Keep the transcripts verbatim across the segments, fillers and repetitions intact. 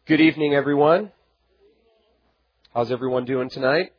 Good evening, everyone. How's everyone doing tonight?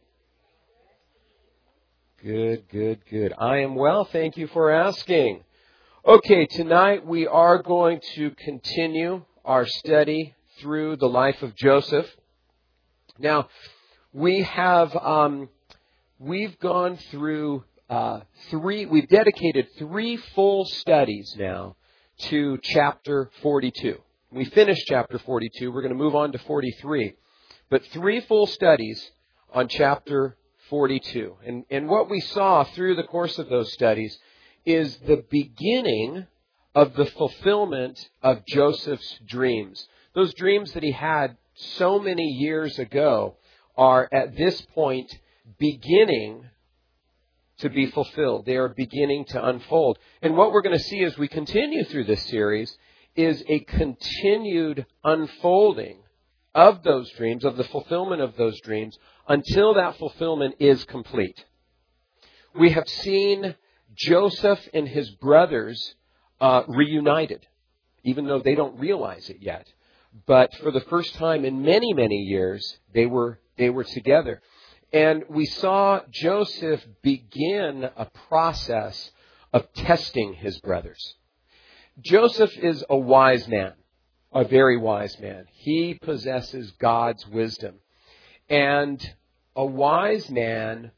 Good, good, good. I am well. Thank you for asking. Okay, tonight we are going to continue our study through the life of Joseph. Now, we have, um, we've gone through uh, three, we've dedicated three full studies now to chapter forty-two. We finished chapter forty-two. We're going to move on to forty-three. But three full studies on chapter forty-two. And, and what we saw through the course of those studies is the beginning of the fulfillment of Joseph's dreams. Those dreams that he had so many years ago are at this point beginning to be fulfilled. They are beginning to unfold. And what we're going to see as we continue through this series is a continued unfolding of those dreams, of the fulfillment of those dreams, until that fulfillment is complete. We have seen Joseph and his brothers uh, reunited, even though they don't realize it yet. But for the first time in many, many years, they were they were together. And we saw Joseph begin a process of testing his brothers. Joseph is a wise man, a very wise man. He possesses God's wisdom. And a wise man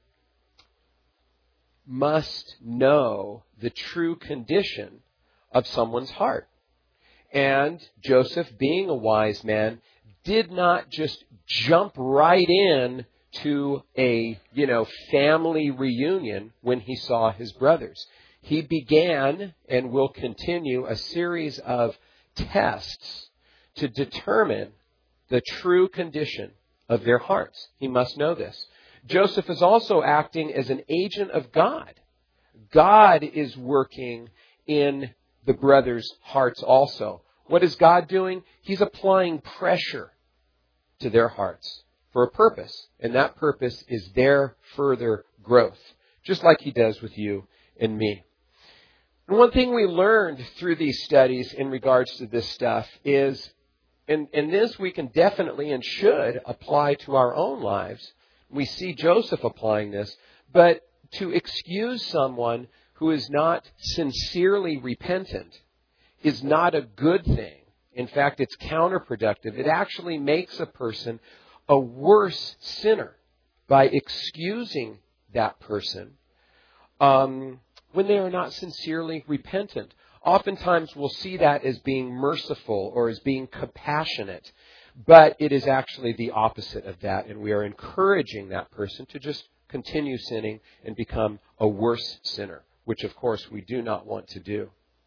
must know the true condition of someone's heart. And Joseph, being a wise man, did not just jump right in to a, you know, family reunion when he saw his brothers. He began and will continue a series of tests to determine the true condition of their hearts. He must know this. Joseph is also acting as an agent of God. God is working in the brothers' hearts also. What is God doing? He's applying pressure to their hearts for a purpose. And that purpose is their further growth, just like he does with you and me. And one thing we learned through these studies in regards to this stuff is, and, and this we can definitely and should apply to our own lives. We see Joseph applying this, but to excuse someone who is not sincerely repentant is not a good thing. In fact, it's counterproductive. It actually makes a person a worse sinner by excusing that person um, when they are not sincerely repentant. Oftentimes we'll see that as being merciful or as being compassionate, but it is actually the opposite of that, and we are encouraging that person to just continue sinning and become a worse sinner, which of course we do not want to do.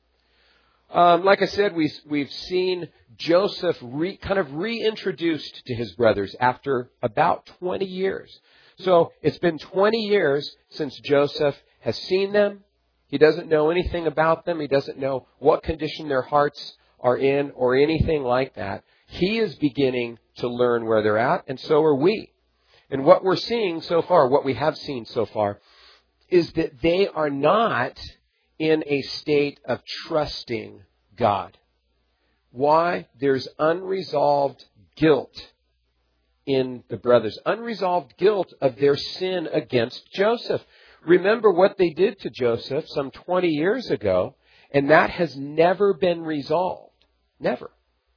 Um, like I said, we, we've seen Joseph re, kind of reintroduced to his brothers after about twenty years. So it's been twenty years since Joseph has seen them. He doesn't know anything about them. He doesn't know what condition their hearts are in or anything like that. He is beginning to learn where they're at, and so are we. And what we're seeing so far, what we have seen so far, is that they are not in a state of trusting God. Why? There's unresolved guilt in the brothers. Unresolved guilt of their sin against Joseph. Remember what they did to Joseph some twenty years ago, and that has never been resolved. Never.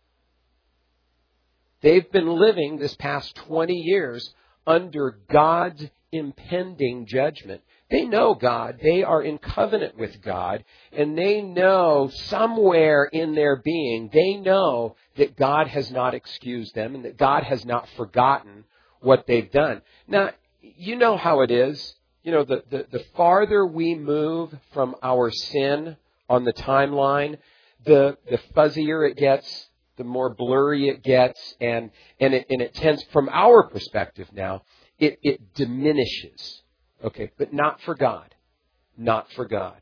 They've been living this past twenty years under God's impending judgment. They know God. They are in covenant with God. And they know somewhere in their being, they know that God has not excused them and that God has not forgotten what they've done. Now, you know how it is. You know, the, the, the farther we move from our sin on the timeline, the, the fuzzier it gets, the more blurry it gets, and, and, it, and it tends, from our perspective now, it, it diminishes. Okay, but not for God. Not for God.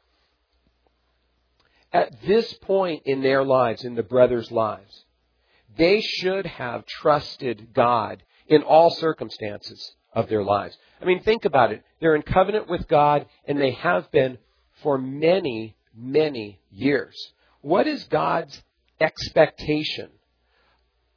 At this point in their lives, in the brothers' lives, they should have trusted God in all circumstances of their lives. I mean, think about it. They're in covenant with God, and they have been for many, many years. What is God's expectation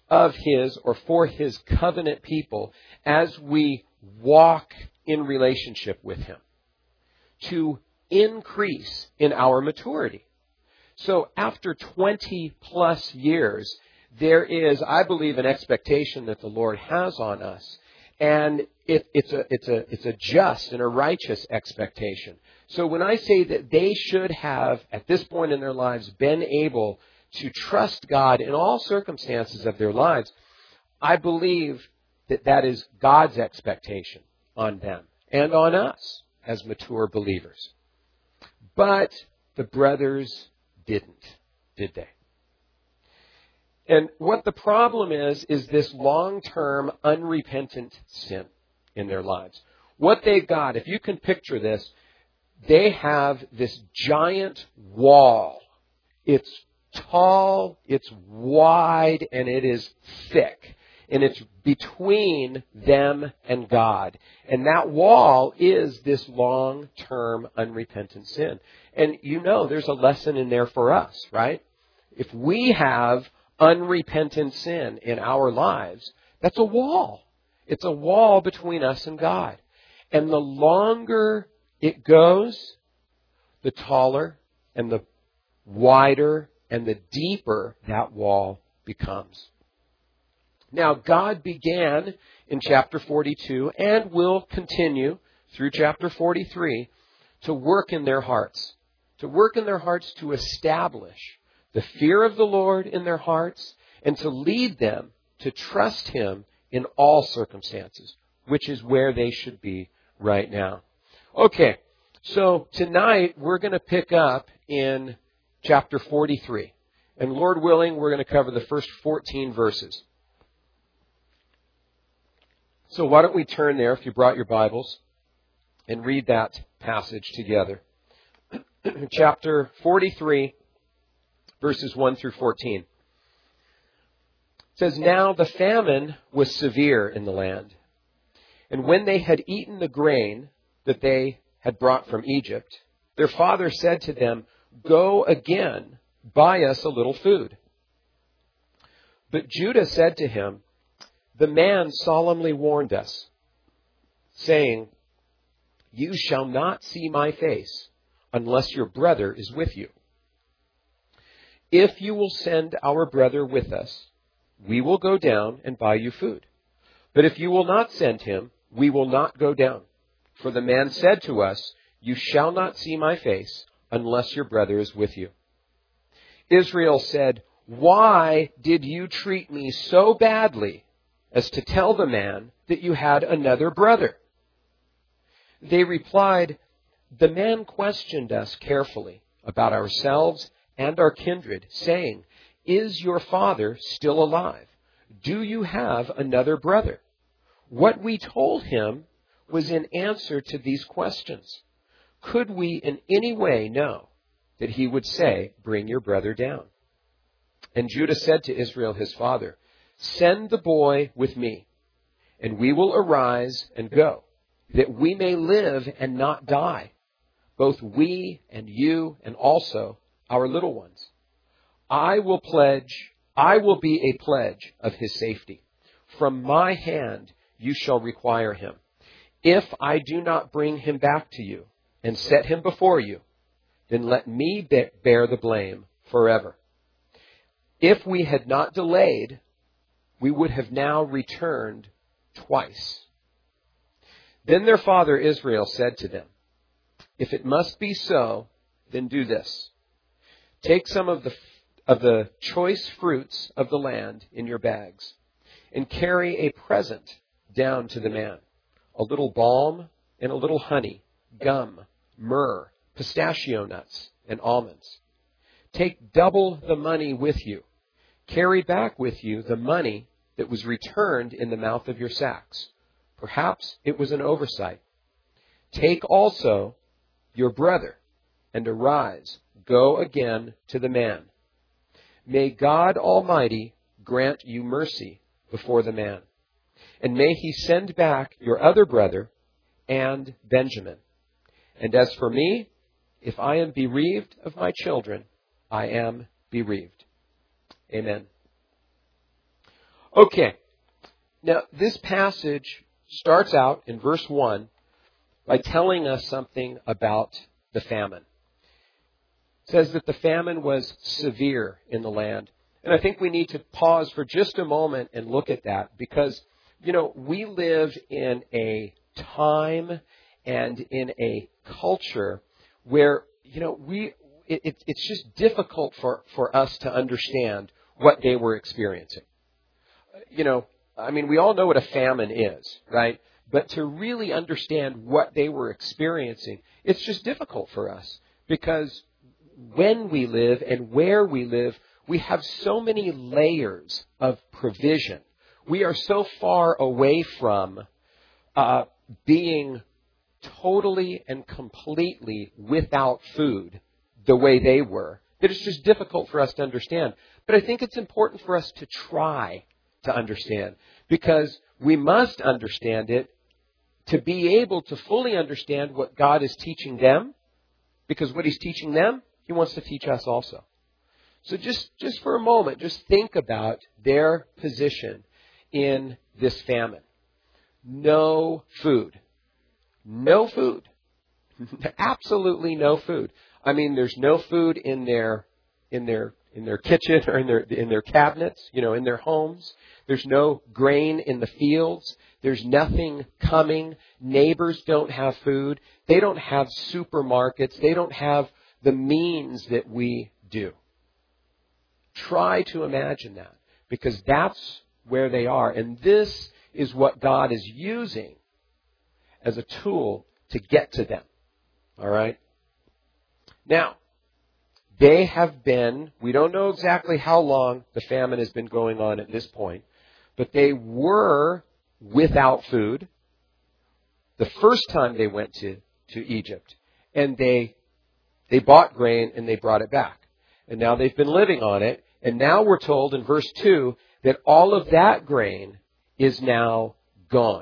of His or for His covenant people as we walk in relationship with Him to increase in our maturity. So after twenty plus years, there is, I believe, an expectation that the Lord has on us. And it, it's a, it's a, it's a just and a righteous expectation. So when I say that they should have, at this point in their lives, been able to trust God in all circumstances of their lives, I believe that that is God's expectation on them and on us as mature believers. But the brothers didn't, did they? And what the problem is, is this long-term unrepentant sin in their lives. What they've got, if you can picture this, they have this giant wall. It's tall, it's wide, and it is thick. And it's between them and God. And that wall is this long-term unrepentant sin. And you know there's a lesson in there for us, right? If we have unrepentant sin in our lives, that's a wall. It's a wall between us and God. And the longer it goes, the taller and the wider and the deeper that wall becomes. Now, God began in chapter forty-two and will continue through chapter forty-three to work in their hearts, to work in their hearts to establish the fear of the Lord in their hearts and to lead them to trust Him in all circumstances, which is where they should be right now. Okay, so tonight we're going to pick up in chapter forty-three. And Lord willing, we're going to cover the first fourteen verses. So why don't we turn there, if you brought your Bibles, and read that passage together. Chapter forty-three, verses one through fourteen. It says, "Now the famine was severe in the land. And when they had eaten the grain that they had brought from Egypt, their father said to them, 'Go again, buy us a little food.' But Judah said to him, 'The man solemnly warned us, saying, you shall not see my face unless your brother is with you. If you will send our brother with us, we will go down and buy you food. But if you will not send him, we will not go down. For the man said to us, you shall not see my face unless your brother is with you.' Israel said, 'Why did you treat me so badly as to tell the man that you had another brother?' They replied, 'The man questioned us carefully about ourselves and our kindred, saying, Is your father still alive? Do you have another brother?' What we told him was in answer to these questions. Could we in any way know that he would say, Bring your brother down? And Judah said to Israel his father, Send the boy with me, and we will arise and go, that we may live and not die, both we and you and also our little ones. I will pledge, I will be a pledge of his safety. From my hand you shall require him. If I do not bring him back to you and set him before you, then let me bear the blame forever. If we had not delayed, we would have now returned twice." Then their father Israel said to them, "If it must be so, then do this. Take some of the of the choice fruits of the land in your bags, and carry a present down to the man, a little balm and a little honey, gum, myrrh, pistachio nuts, and almonds. Take double the money with you. Carry back with you the money that was returned in the mouth of your sacks. Perhaps it was an oversight. Take also your brother, and arise, go again to the man. May God Almighty grant you mercy before the man, and may he send back your other brother and Benjamin. And as for me, if I am bereaved of my children, I am bereaved." Amen. Okay. Now, this passage starts out in verse one by telling us something about the famine. It says that the famine was severe in the land. And I think we need to pause for just a moment and look at that because, you know, we live in a time and in a culture where, you know, we it, it, it's just difficult for, for us to understand what they were experiencing. You know, I mean, we all know what a famine is, right? But to really understand what they were experiencing, it's just difficult for us because when we live and where we live, we have so many layers of provision. We are so far away from uh, being totally and completely without food the way they were that it's just difficult for us to understand. But I think it's important for us to try to understand because we must understand it to be able to fully understand what God is teaching them, because what He's teaching them, He wants to teach us also. So just, just for a moment, just think about their position in this famine. No food. No food. Absolutely no food. I mean, there's no food in their in their in their kitchen or in their in their cabinets, you know, in their homes. There's no grain in the fields. There's nothing coming. Neighbors don't have food. They don't have supermarkets. They don't have the means that we do. Try to imagine that, because that's where they are. And this is what God is using as a tool to get to them. All right? Now, they have been, we don't know exactly how long the famine has been going on at this point, but they were without food the first time they went to, to Egypt. And they they bought grain and they brought it back. And now they've been living on it. And now we're told in verse two that all of that grain is now gone.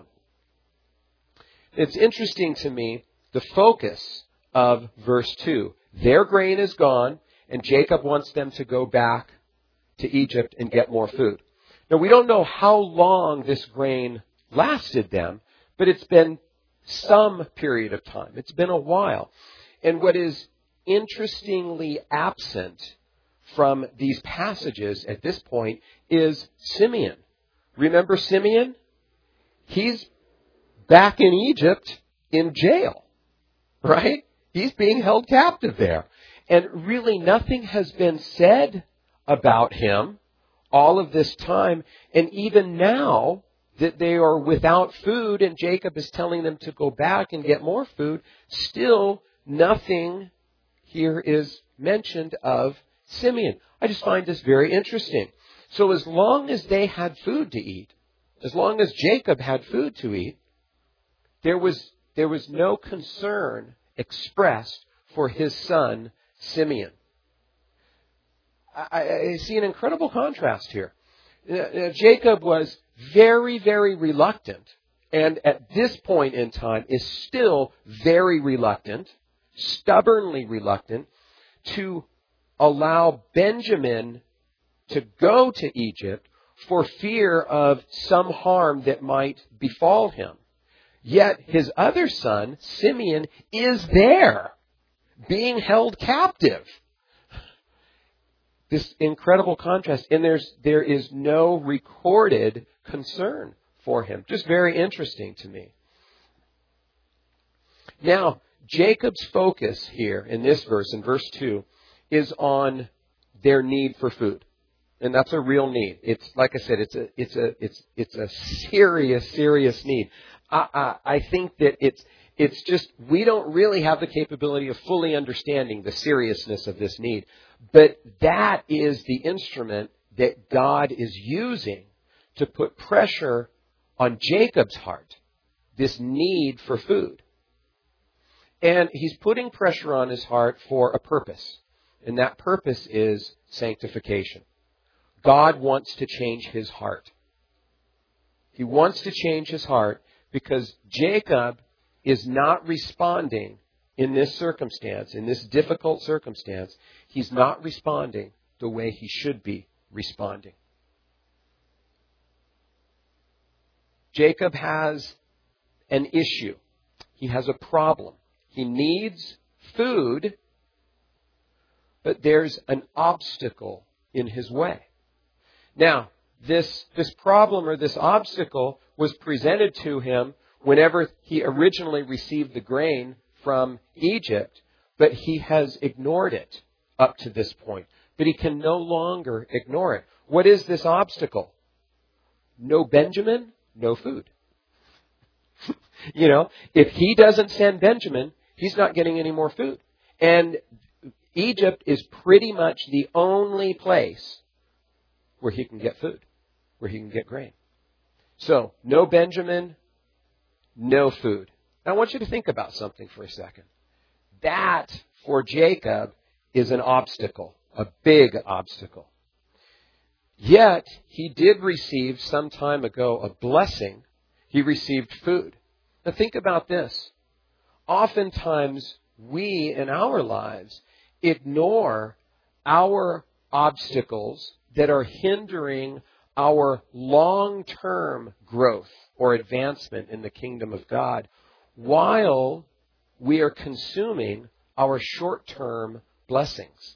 It's interesting to me, the focus of verse two. Their grain is gone, and Jacob wants them to go back to Egypt and get more food. Now, we don't know how long this grain lasted them, but it's been some period of time. It's been a while. And what is interestingly absent from these passages at this point is Simeon. Remember Simeon? He's back in Egypt in jail, right? He's being held captive there. And really nothing has been said about him all of this time. And even now that they are without food and Jacob is telling them to go back and get more food, still nothing here is mentioned of Simeon. I just find this very interesting. So as long as they had food to eat, as long as Jacob had food to eat, there was, there was no concern expressed for his son, Simeon. I, I see an incredible contrast here. Uh, Jacob was very, very reluctant, and at this point in time is still very reluctant, stubbornly reluctant, to allow Benjamin to go to Egypt for fear of some harm that might befall him. Yet his other son, Simeon, is there, being held captive. This incredible contrast. And there's, there is no recorded concern for him. Just very interesting to me. Now, Jacob's focus here in this verse, in verse two, is on their need for food. And that's a real need. It's, like I said, it's a, it's a, it's, it's a serious, serious need. I, I, I think that it's, it's just, we don't really have the capability of fully understanding the seriousness of this need. But that is the instrument that God is using to put pressure on Jacob's heart, this need for food. And he's putting pressure on his heart for a purpose. And that purpose is sanctification. God wants to change his heart. He wants to change his heart because Jacob is not responding in this circumstance, in this difficult circumstance. He's not responding the way he should be responding. Jacob has an issue. He has a problem. He needs food, but there's an obstacle in his way. Now, this, this problem or this obstacle was presented to him whenever he originally received the grain from Egypt, but he has ignored it up to this point. But he can no longer ignore it. What is this obstacle? No Benjamin, no food. You know, if he doesn't send Benjamin, he's not getting any more food. And Egypt is pretty much the only place where he can get food, where he can get grain. So, no Benjamin, no food. Now, I want you to think about something for a second. That, for Jacob, is an obstacle, a big obstacle. Yet, he did receive some time ago a blessing. He received food. Now, think about this. Oftentimes, we in our lives ignore our obstacles that are hindering our long-term growth or advancement in the kingdom of God while we are consuming our short-term blessings.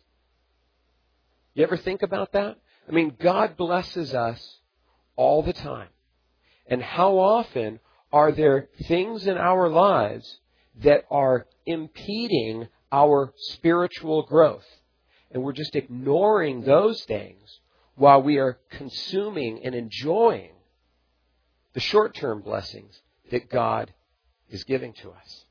You ever think about that? I mean, God blesses us all the time. And how often are there things in our lives that are impeding our spiritual growth? And we're just ignoring those things while we are consuming and enjoying the short-term blessings that God is giving to us.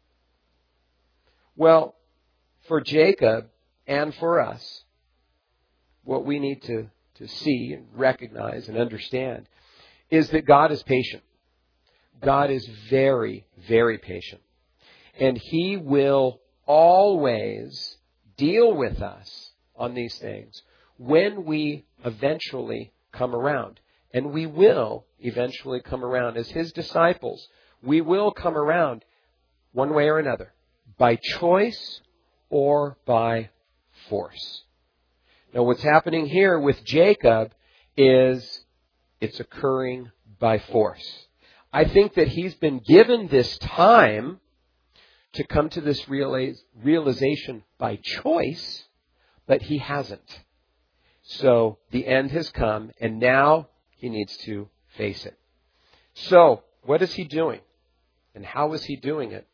Well, for Jacob and for us, what we need to, to see and recognize and understand is that God is patient. God is very, very patient. And He will always deal with us on these things when we eventually come around. And we will eventually come around. As His disciples, we will come around one way or another, by choice or by force. Now, what's happening here with Jacob is it's occurring by force. I think that he's been given this time to come to this realize, realization by choice, but he hasn't. So the end has come, and now he needs to face it. So, what is he doing? And how is he doing it?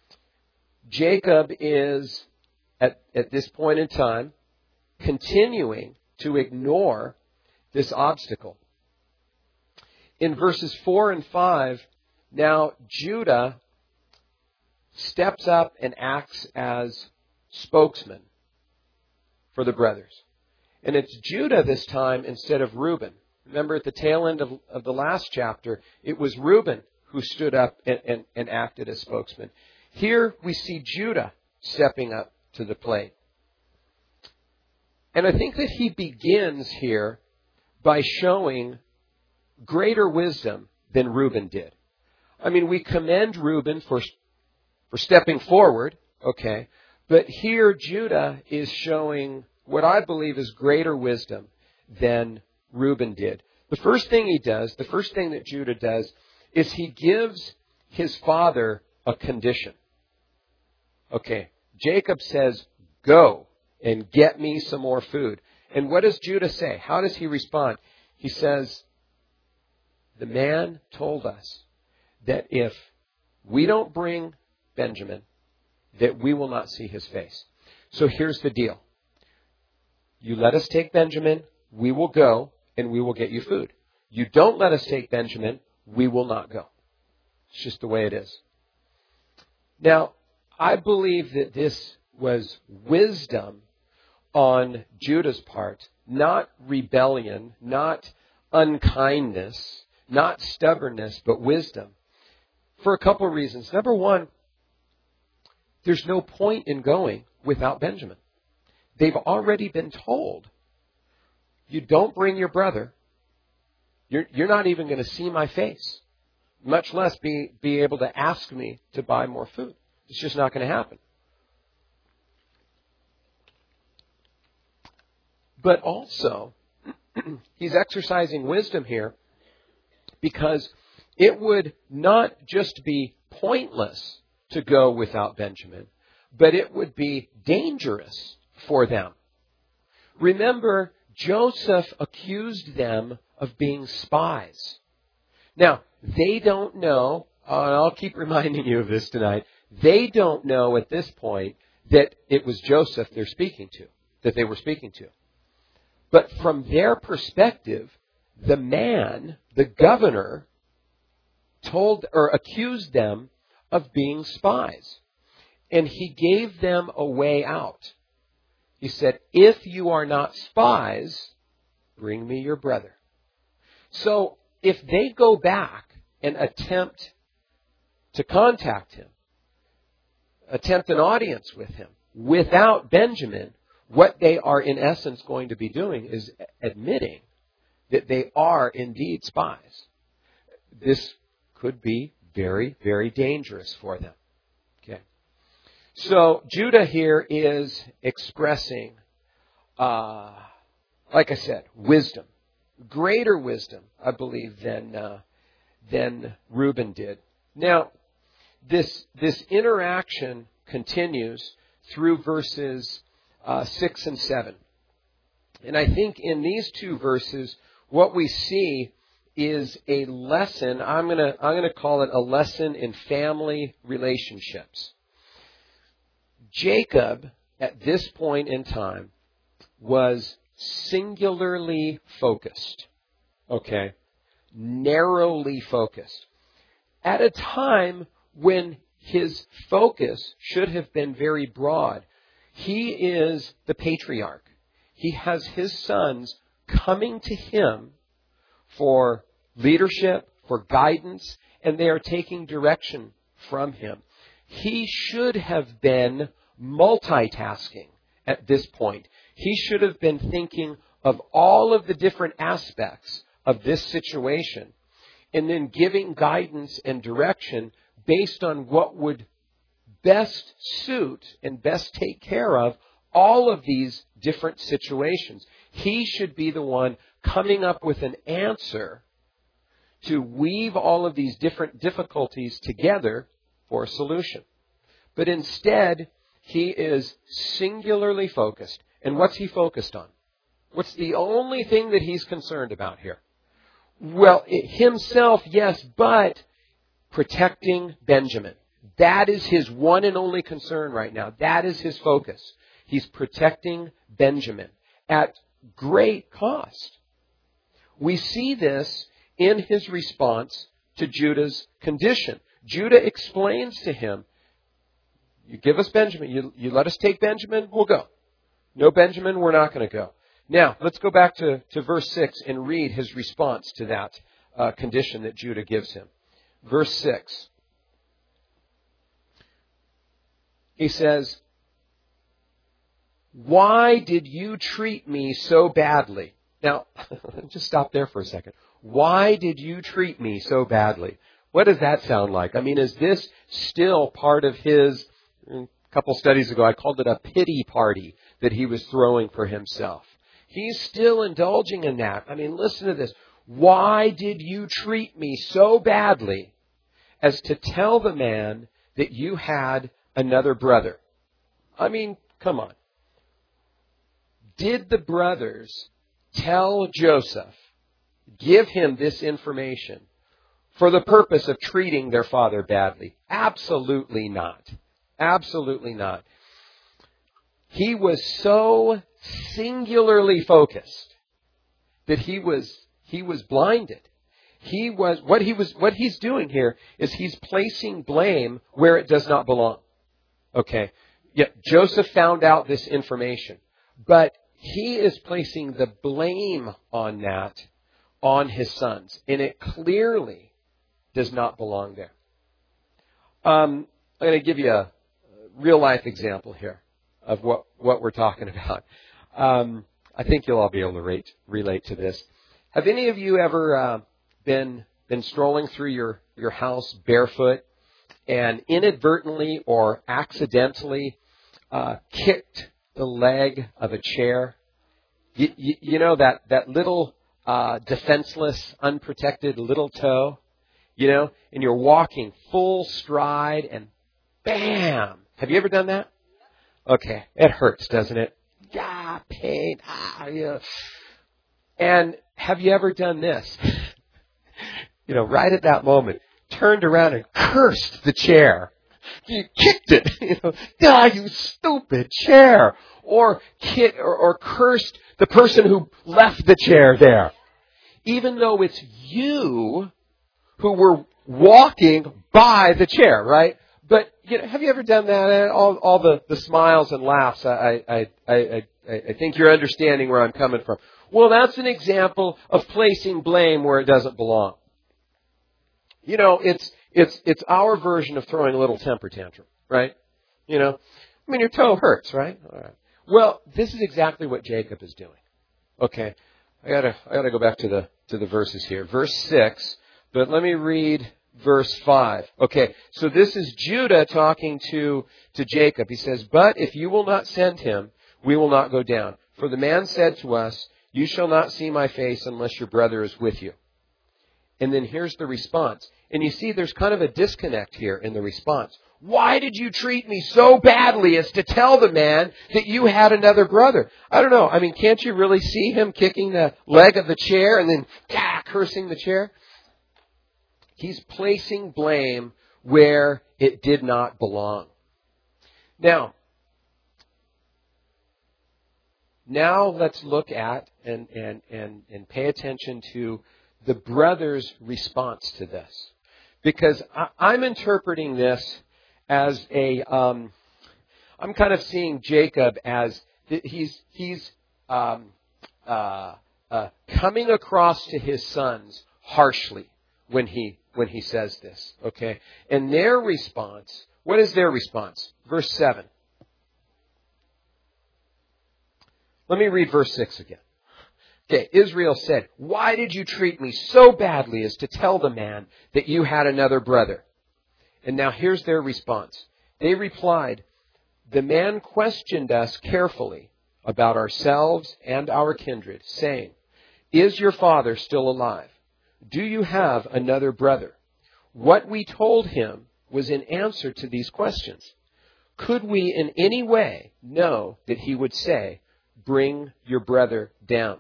Jacob is, at, at this point in time, continuing to ignore this obstacle. In verses four and five, now Judah steps up and acts as spokesman for the brothers. And it's Judah this time instead of Reuben. Remember at the tail end of, of the last chapter, it was Reuben who stood up and, and, and acted as spokesman. Here we see Judah stepping up to the plate. And I think that he begins here by showing greater wisdom than Reuben did. I mean, we commend Reuben for, for stepping forward, okay, but here Judah is showing what I believe is greater wisdom than Reuben did. The first thing he does, the first thing that Judah does, is he gives his father a condition. Okay, Jacob says, go and get me some more food. And what does Judah say? How does he respond? He says, the man told us that if we don't bring Benjamin, that we will not see his face. So here's the deal. You let us take Benjamin, we will go, and we will get you food. You don't let us take Benjamin, we will not go. It's just the way it is. Now, I believe that this was wisdom on Judah's part, not rebellion, not unkindness, not stubbornness, but wisdom. For a couple of reasons. Number one, there's no point in going without Benjamin. They've already been told, you don't bring your brother, you're, you're not even going to see my face, much less be, be able to ask me to buy more food. It's just not going to happen. But also, he's exercising wisdom here because it would not just be pointless to go without Benjamin, but it would be dangerous for them. Remember, Joseph accused them of being spies. Now, they don't know, and I'll keep reminding you of this tonight, they don't know at this point that it was Joseph they're speaking to, that they were speaking to. But from their perspective, the man, the governor, told or accused them of being spies. And he gave them a way out. He said, if you are not spies, bring me your brother. So if they go back and attempt to contact him, attempt an audience with him without Benjamin, what they are in essence going to be doing is admitting that they are indeed spies. This could be very, very dangerous for them. Okay. So Judah here is expressing, uh, like I said, wisdom, greater wisdom, I believe, than uh, than Reuben did. Now, this this interaction continues through verses uh, six and seven, and I think in these two verses, what we see is a lesson. I'm gonna I'm gonna call it a lesson in family relationships. Jacob, at this point in time, was singularly focused. Okay? Narrowly focused. At a time when his focus should have been very broad. He is the patriarch. He has his sons coming to him for leadership, for guidance, and they are taking direction from him. He should have been multitasking at this point. He should have been thinking of all of the different aspects of this situation and then giving guidance and direction based on what would best suit and best take care of all of these different situations. He should be the one coming up with an answer to weave all of these different difficulties together for a solution. But instead, he is singularly focused. And what's he focused on? What's the only thing that he's concerned about here? Well, it, himself, yes, but protecting Benjamin. That is his one and only concern right now. That is his focus. He's protecting Benjamin at great cost. We see this in his response to Judah's condition. Judah explains to him, you give us Benjamin, you, you let us take Benjamin, we'll go. No Benjamin, we're not going to go. Now, let's go back to, to verse six and read his response to that uh, condition that Judah gives him. Verse six. He says, why did you treat me so badly? Now, just stop there for a second. Why did you treat me so badly? What does that sound like? I mean, is this still part of his, a couple studies ago, I called it a pity party that he was throwing for himself. He's still indulging in that. I mean, listen to this. Why did you treat me so badly as to tell the man that you had another brother? I mean, come on. Did the brothers tell Joseph, give him this information for the purpose of treating their father badly? Absolutely not. Absolutely not. He was so singularly focused that he was he was blinded. He was what he was what he's doing here is he's placing blame where it does not belong. Okay. Yeah, Joseph found out this information, but he is placing the blame on that on his sons, and it clearly does not belong there. Um, I'm going to give you a real life example here of what, what we're talking about. Um, I think you'll all be able to rate, relate to this. Have any of you ever uh, been been strolling through your, your house barefoot and inadvertently or accidentally uh, kicked the leg of a chair? You, you, you know, that, that little uh, defenseless, unprotected little toe? you know, and you're walking full stride and bam. Have you ever done that? Okay. It hurts, doesn't it? Ah, pain. Ah, yeah. And have you ever done this? You know, right at that moment, turned around and cursed the chair. You kicked it. You know, ah, you stupid chair. Or, kick, or, or cursed the person who left the chair there. Even though it's you who were walking by the chair, right? But, you know, have you ever done that? All, all the, the smiles and laughs, I, I, I, I, I think you're understanding where I'm coming from. Well, that's an example of placing blame where it doesn't belong. You know, it's, it's, it's our version of throwing a little temper tantrum, right? You know, I mean, your toe hurts, right? All right. Well, this is exactly what Jacob is doing. Okay. I gotta, I gotta go back to the, to the verses here. Verse six, but let me read verse five. Okay. So this is Judah talking to, to Jacob. He says, but if you will not send him, we will not go down. For the man said to us, you shall not see my face unless your brother is with you. And then here's the response. And you see there's kind of a disconnect here in the response. Why did you treat me so badly as to tell the man that you had another brother? I don't know. I mean, can't you really see him kicking the leg of the chair and then ah, cursing the chair? He's placing blame where it did not belong. Now, now let's look at and, and, and, and pay attention to the brother's response to this. Because I, I'm interpreting this as a, um, I'm kind of seeing Jacob as he's, he's um, uh, uh, coming across to his sons harshly when he, when he says this. Okay? And their response, what is their response? Verse seven. Let me read verse six again. Okay, Israel said, why did you treat me so badly as to tell the man that you had another brother? And now here's their response. They replied, the man questioned us carefully about ourselves and our kindred, saying, is your father still alive? Do you have another brother? What we told him was in answer to these questions. Could we in any way know that he would say, bring your brother down?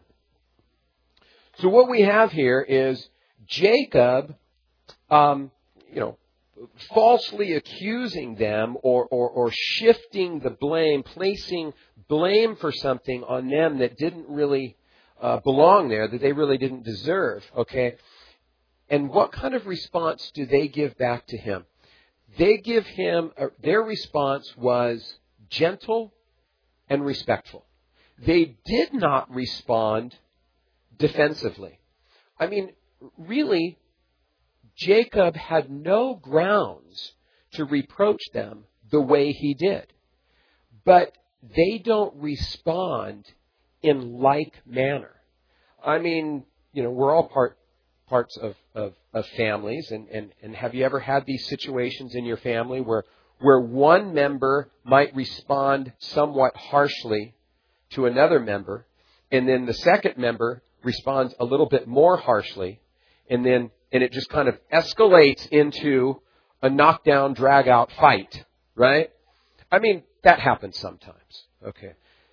So what we have here is Jacob, um, you know, falsely accusing them or, or, or shifting the blame, placing blame for something on them that didn't really uh, belong there, that they really didn't deserve. Okay, and what kind of response do they give back to him? They give him, uh, their response was gentle and respectful. They did not respond defensively. I mean, really, Jacob had no grounds to reproach them the way he did. But they don't respond in like manner. I mean, you know, we're all part parts of, of, of families, and, and, and have you ever had these situations in your family where where one member might respond somewhat harshly to another member, and then the second member responds a little bit more harshly, and then and it just kind of escalates into a knockdown, drag-out fight, right? I mean, that happens sometimes, okay?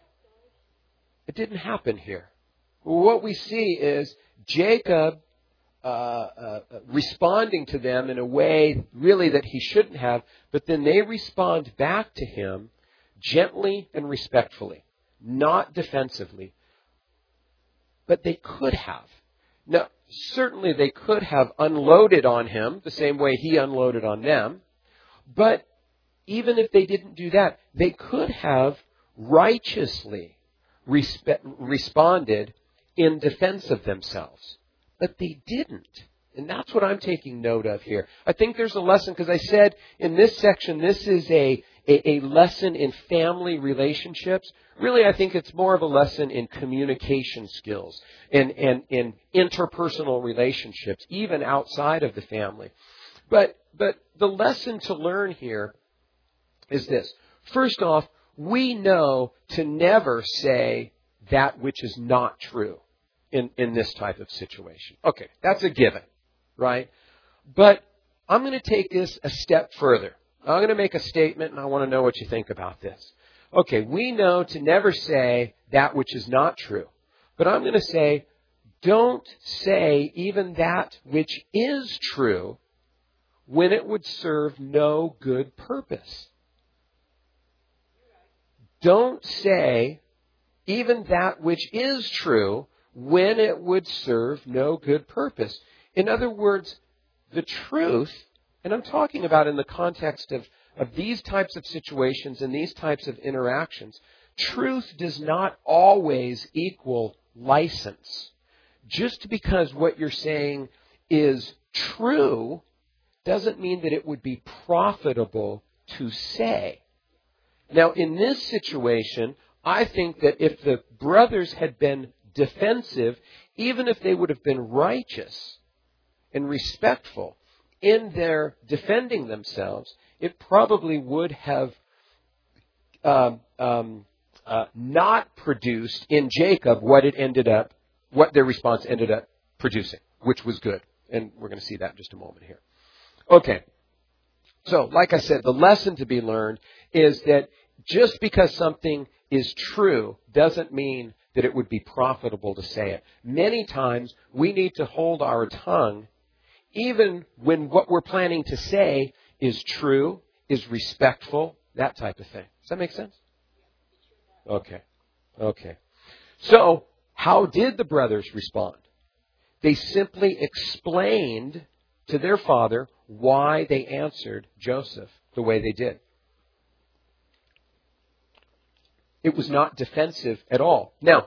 It didn't happen here. What we see is Jacob uh, uh, responding to them in a way really that he shouldn't have, but then they respond back to him gently and respectfully, not defensively. But they could have. Now, certainly they could have unloaded on him the same way he unloaded on them. But even if they didn't do that, they could have righteously respe- responded in defense of themselves. But they didn't. And that's what I'm taking note of here. I think there's a lesson, because I said in this section, this is a, a, a lesson in family relationships. Really, I think it's more of a lesson in communication skills and, and in interpersonal relationships, even outside of the family. But, but the lesson to learn here is this. First off, we know to never say that which is not true in, in this type of situation. Okay, that's a given, right? But I'm going to take this a step further. I'm going to make a statement, and I want to know what you think about this. Okay, we know to never say that which is not true. But I'm going to say, don't say even that which is true when it would serve no good purpose. Don't say even that which is true when it would serve no good purpose. In other words, the truth, and I'm talking about in the context of, of these types of situations and these types of interactions, truth does not always equal license. Just because what you're saying is true doesn't mean that it would be profitable to say. Now, in this situation, I think that if the brothers had been defensive, even if they would have been righteous and respectful in their defending themselves, it probably would have um, um, uh, not produced in Jacob what it ended up, what their response ended up producing, which was good. And we're going to see that in just a moment here. Okay. So, like I said, the lesson to be learned is that just because something is true doesn't mean that it would be profitable to say it. Many times we need to hold our tongue even when what we're planning to say is true, is respectful, that type of thing. Does that make sense? Okay. Okay. So, how did the brothers respond? They simply explained to their father why they answered Joseph the way they did. It was not defensive at all. Now,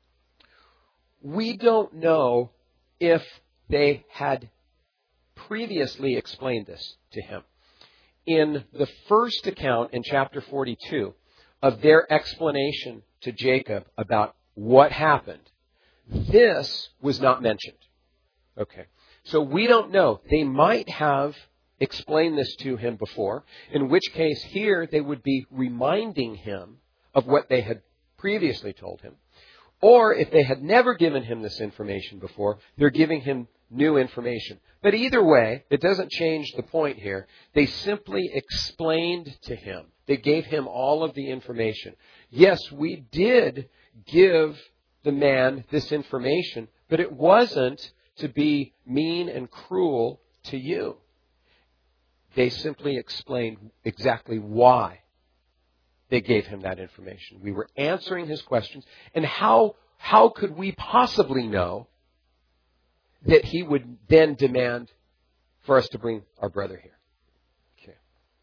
we don't know if they had previously explained this to him. In the first account in chapter forty-two of their explanation to Jacob about what happened, this was not mentioned. Okay. So we don't know. They might have explained this to him before, in which case here they would be reminding him of what they had previously told him. Or if they had never given him this information before, they're giving him new information. But either way, it doesn't change the point here. They simply explained to him. They gave him all of the information. Yes, we did give the man this information, but it wasn't to be mean and cruel to you. They simply explained exactly why they gave him that information. We were answering his questions. And how, how could we possibly know that he would then demand for us to bring our brother here? Okay.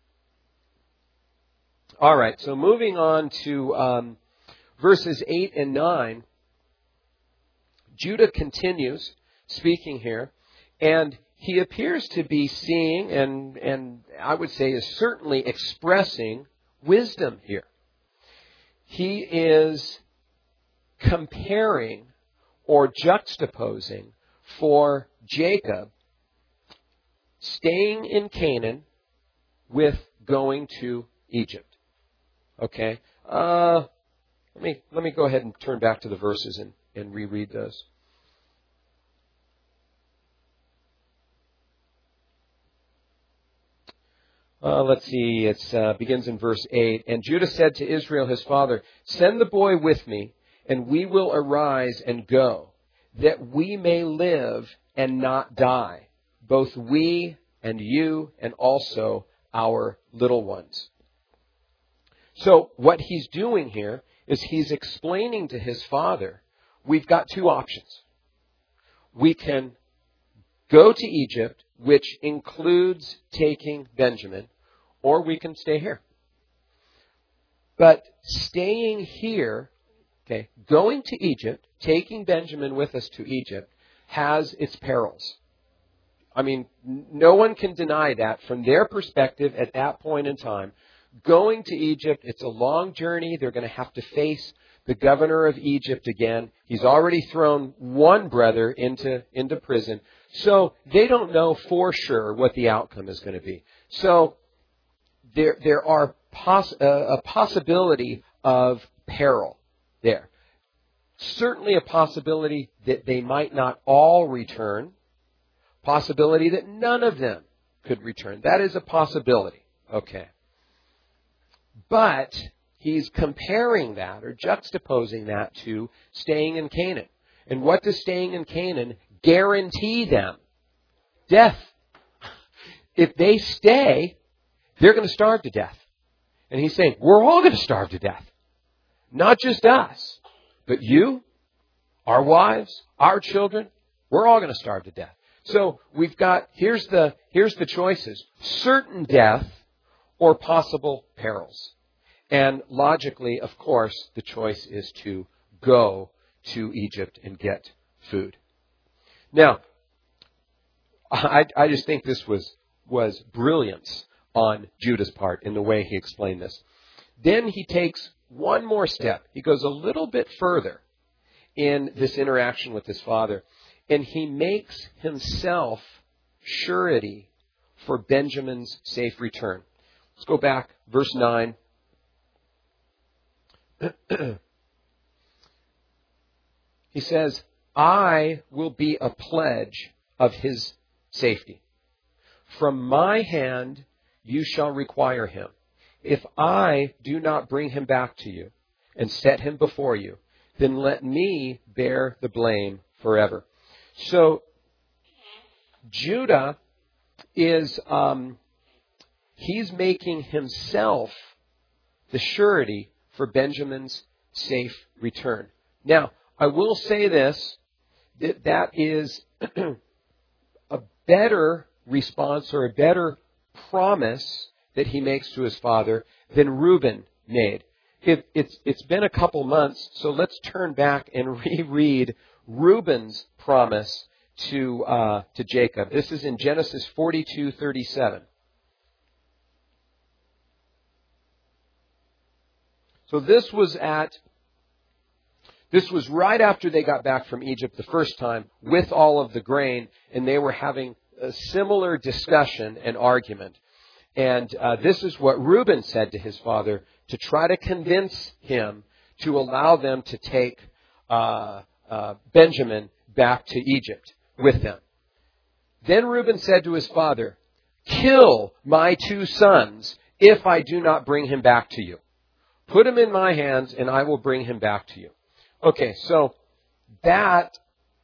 All right. So moving on to um, verses eight and nine, Judah continues speaking here, and he appears to be seeing and, and I would say is certainly expressing wisdom here. He is comparing or juxtaposing for Jacob staying in Canaan with going to Egypt. Okay? Uh, let me let me go ahead and turn back to the verses and, and reread those. Uh, let's see, it uh, begins in verse eight. And Judah said to Israel his father, "Send the boy with me, and we will arise and go, that we may live and not die, both we and you and also our little ones." So what he's doing here is he's explaining to his father, we've got two options. We can go to Egypt, which includes taking Benjamin, or we can stay here. But staying here, okay, going to Egypt, taking Benjamin with us to Egypt, has its perils. I mean, no one can deny that from their perspective at that point in time. Going to Egypt, it's a long journey. They're going to have to face the governor of Egypt again. He's already thrown one brother into, into prison. So they don't know for sure what the outcome is going to be. So there, there are poss- uh, a possibility of peril there. Certainly a possibility that they might not all return, Possibility that none of them could return. That is a possibility. Okay. But he's comparing that or juxtaposing that to staying in Canaan. And what does staying in Canaan guarantee them? Death. If they stay, they're going to starve to death. And he's saying, we're all going to starve to death. Not just us, but you, our wives, our children, we're all going to starve to death. So we've got, here's the, here's the choices. Certain death or possible perils. And logically, of course, the choice is to go to Egypt and get food. Now, I, I just think this was, was brilliance on Judah's part in the way he explained this. Then he takes one more step. He goes a little bit further in this interaction with his father, and he makes himself surety for Benjamin's safe return. Let's go back, verse nine. He says, I will be a pledge of his safety. From my hand you shall require him. If I do not bring him back to you and set him before you, then let me bear the blame forever. So Judah is, um, he's making himself the surety for Benjamin's safe return. Now, I will say this, that that is a better response or a better promise that he makes to his father than Reuben made. It, it's, it's been a couple months, so let's turn back and reread Reuben's promise to uh, to Jacob. This is in Genesis forty-two thirty-seven. So this was at This was right after they got back from Egypt the first time with all of the grain, and they were having a similar discussion and argument. And uh, this is what Reuben said to his father to try to convince him to allow them to take uh, uh, Benjamin back to Egypt with them. Then Reuben said to his father, kill my two sons if I do not bring him back to you. Put him in my hands and I will bring him back to you. Okay, so that,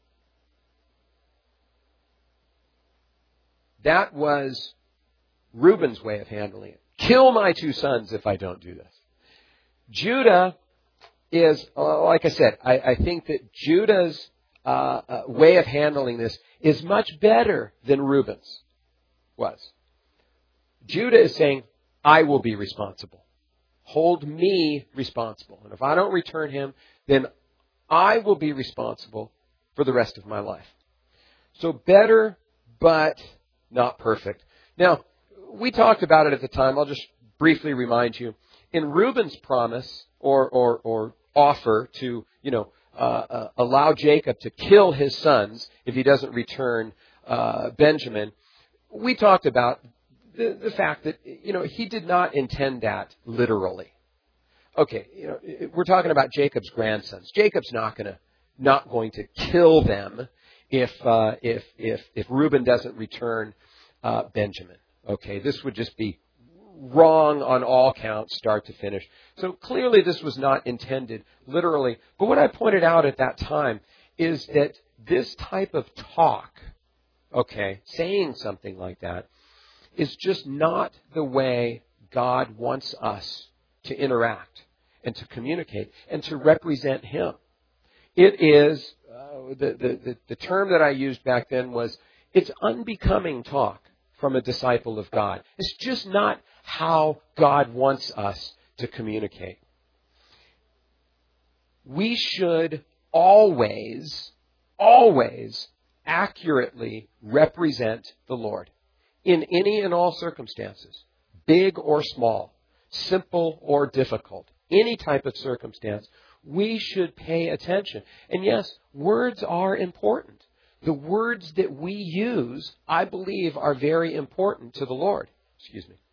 that was Reuben's way of handling it. Kill my two sons if I don't do this. Judah is, like I said, I, I think that Judah's uh, uh, way of handling this is much better than Reuben's was. Judah is saying, I will be responsible. Hold me responsible. And if I don't return him, then I will be responsible for the rest of my life. So better, but not perfect. Now, we talked about it at the time. I'll just briefly remind you. In Reuben's promise or or, or offer to, you know, uh, uh, allow Jacob to kill his sons if he doesn't return uh, Benjamin, we talked about the, the fact that, you know, he did not intend that literally. Okay, you know, we're talking about Jacob's grandsons. Jacob's not going to not going to kill them if uh, if if if Reuben doesn't return uh, Benjamin. Okay, this would just be wrong on all counts, start to finish. So clearly, this was not intended literally. But what I pointed out at that time is that this type of talk, okay, saying something like that, is just not the way God wants us to interact and to communicate and to represent Him. It is, uh, the, the, the, the term that I used back then was, it's unbecoming talk from a disciple of God. It's just not how God wants us to communicate. We should always, always accurately represent the Lord in any and all circumstances, big or small, simple or difficult, any type of circumstance. We should pay attention. And yes, words are important. The words that we use, I believe, are very important to the Lord. Excuse me.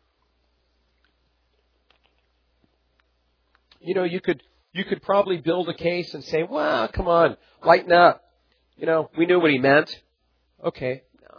You know, you could you could probably build a case and say, well, come on, lighten up. You know, we knew what he meant. Okay,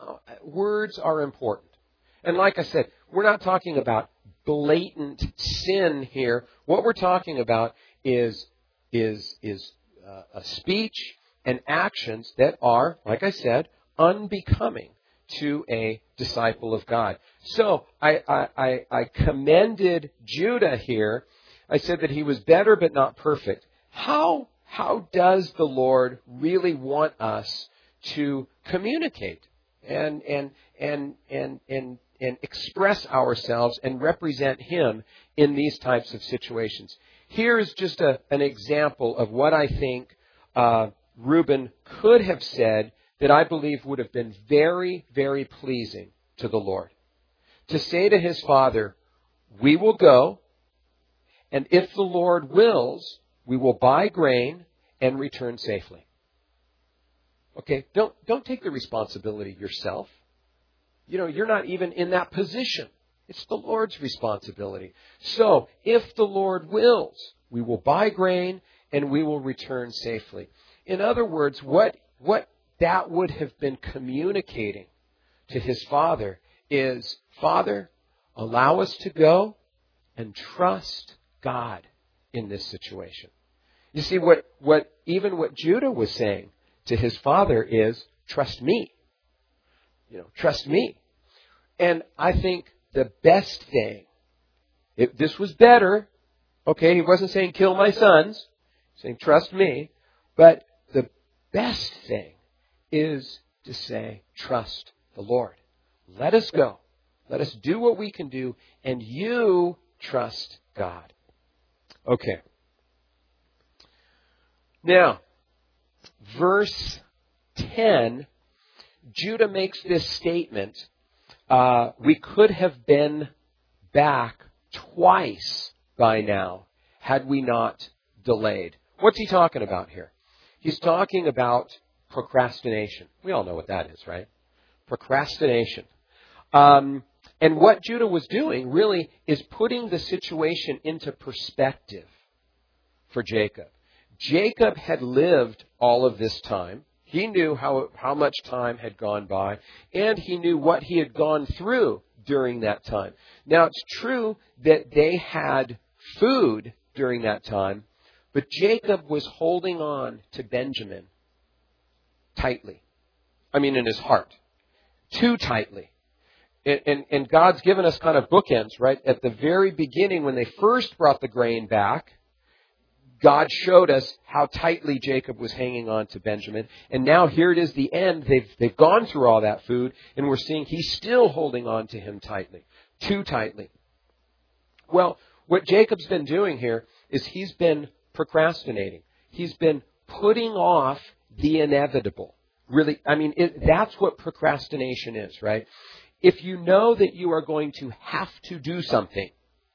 know, words are important. And like I said, we're not talking about blatant sin here. What we're talking about is, is, is uh, a speech and actions that are, like I said, unbecoming to a disciple of God. So I, I, I, I commended Judah here. I said that he was better but not perfect. How, how does the Lord really want us to communicate and, and, and, and, and, and express ourselves and represent Him in these types of situations? Here is just a, an example of what I think uh, Reuben could have said that I believe would have been very, very pleasing to the Lord. To say to his father, we will go, and if the Lord wills, we will buy grain and return safely. Okay, don't, don't take the responsibility yourself. You know, you're not even in that position. It's the Lord's responsibility. So, if the Lord wills, we will buy grain and we will return safely. In other words, what, what that would have been communicating to his father is, Father, allow us to go and trust God in this situation. You see, what, what even what Judah was saying to his father is, trust me. You know, trust me. And I think the best thing, if this was better, okay, he wasn't saying kill my sons, he's saying trust me, but the best thing is to say, trust the Lord. Let us go. Let us do what we can do, and you trust God. Okay. Now, verse ten, Judah makes this statement, uh, we could have been back twice by now had we not delayed. What's he talking about here? He's talking about procrastination. We all know what that is, right? Procrastination. Um, and what Judah was doing really is putting the situation into perspective for Jacob. Jacob had lived all of this time. He knew how, how much time had gone by, and he knew what he had gone through during that time. Now, it's true that they had food during that time, but Jacob was holding on to Benjamin tightly. I mean, in his heart. Too tightly. And, and, and God's given us kind of bookends, right? At the very beginning, when they first brought the grain back, God showed us how tightly Jacob was hanging on to Benjamin. And now here it is, the end. They've, they've gone through all that food, and we're seeing he's still holding on to him tightly. Too tightly. Well, what Jacob's been doing here is he's been procrastinating. He's been putting off the inevitable. Really, I mean, it, that's what procrastination is, right? If you know that you are going to have to do something,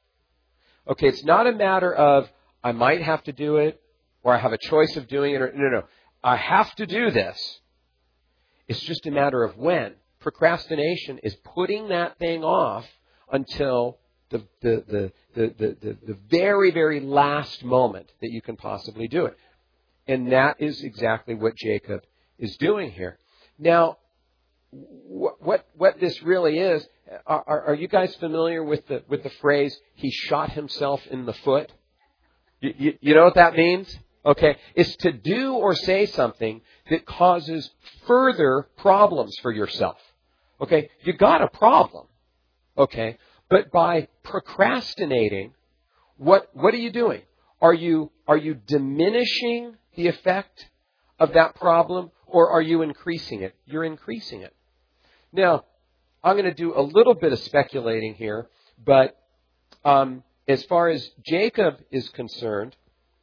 okay, it's not a matter of, I might have to do it, or I have a choice of doing it, or no, no, I have to do this. It's just a matter of when. Procrastination is putting that thing off until the, the, the, the, the, the, the very, very last moment that you can possibly do it. And that is exactly what Jacob is doing here. Now, what what, what this really is, are, are you guys familiar with the with the phrase, he shot himself in the foot? You, you, you know what that means? Okay. It's to do or say something that causes further problems for yourself. Okay. You got a problem. Okay. But by procrastinating, what what are you doing? Are you are you diminishing the effect of that problem, or are you increasing it? You're increasing it. Now, I'm going to do a little bit of speculating here, but um, as far as Jacob is concerned,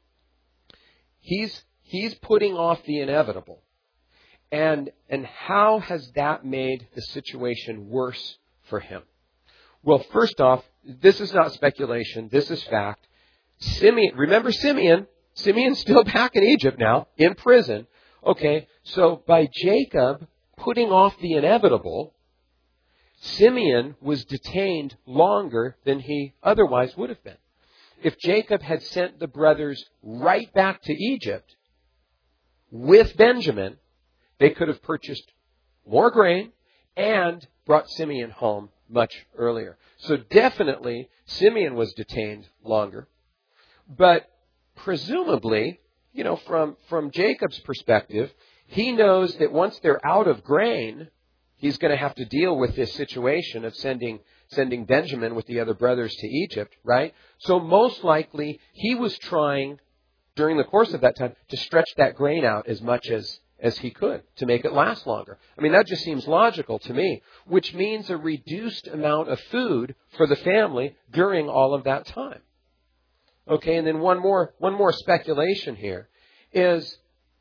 he's he's putting off the inevitable. And and how has that made the situation worse for him? Well, first off, this is not speculation. This is fact. Simeon, remember Simeon? Simeon's still back in Egypt now, in prison. Okay, so by Jacob putting off the inevitable, Simeon was detained longer than he otherwise would have been. If Jacob had sent the brothers right back to Egypt with Benjamin, they could have purchased more grain and brought Simeon home much earlier. So definitely Simeon was detained longer. But presumably, you know, from, from Jacob's perspective, he knows that once they're out of grain, he's going to have to deal with this situation of sending sending Benjamin with the other brothers to Egypt, right? So most likely he was trying during the course of that time to stretch that grain out as much as, as he could to make it last longer. I mean, that just seems logical to me, which means a reduced amount of food for the family during all of that time. Okay, and then one more one more speculation here is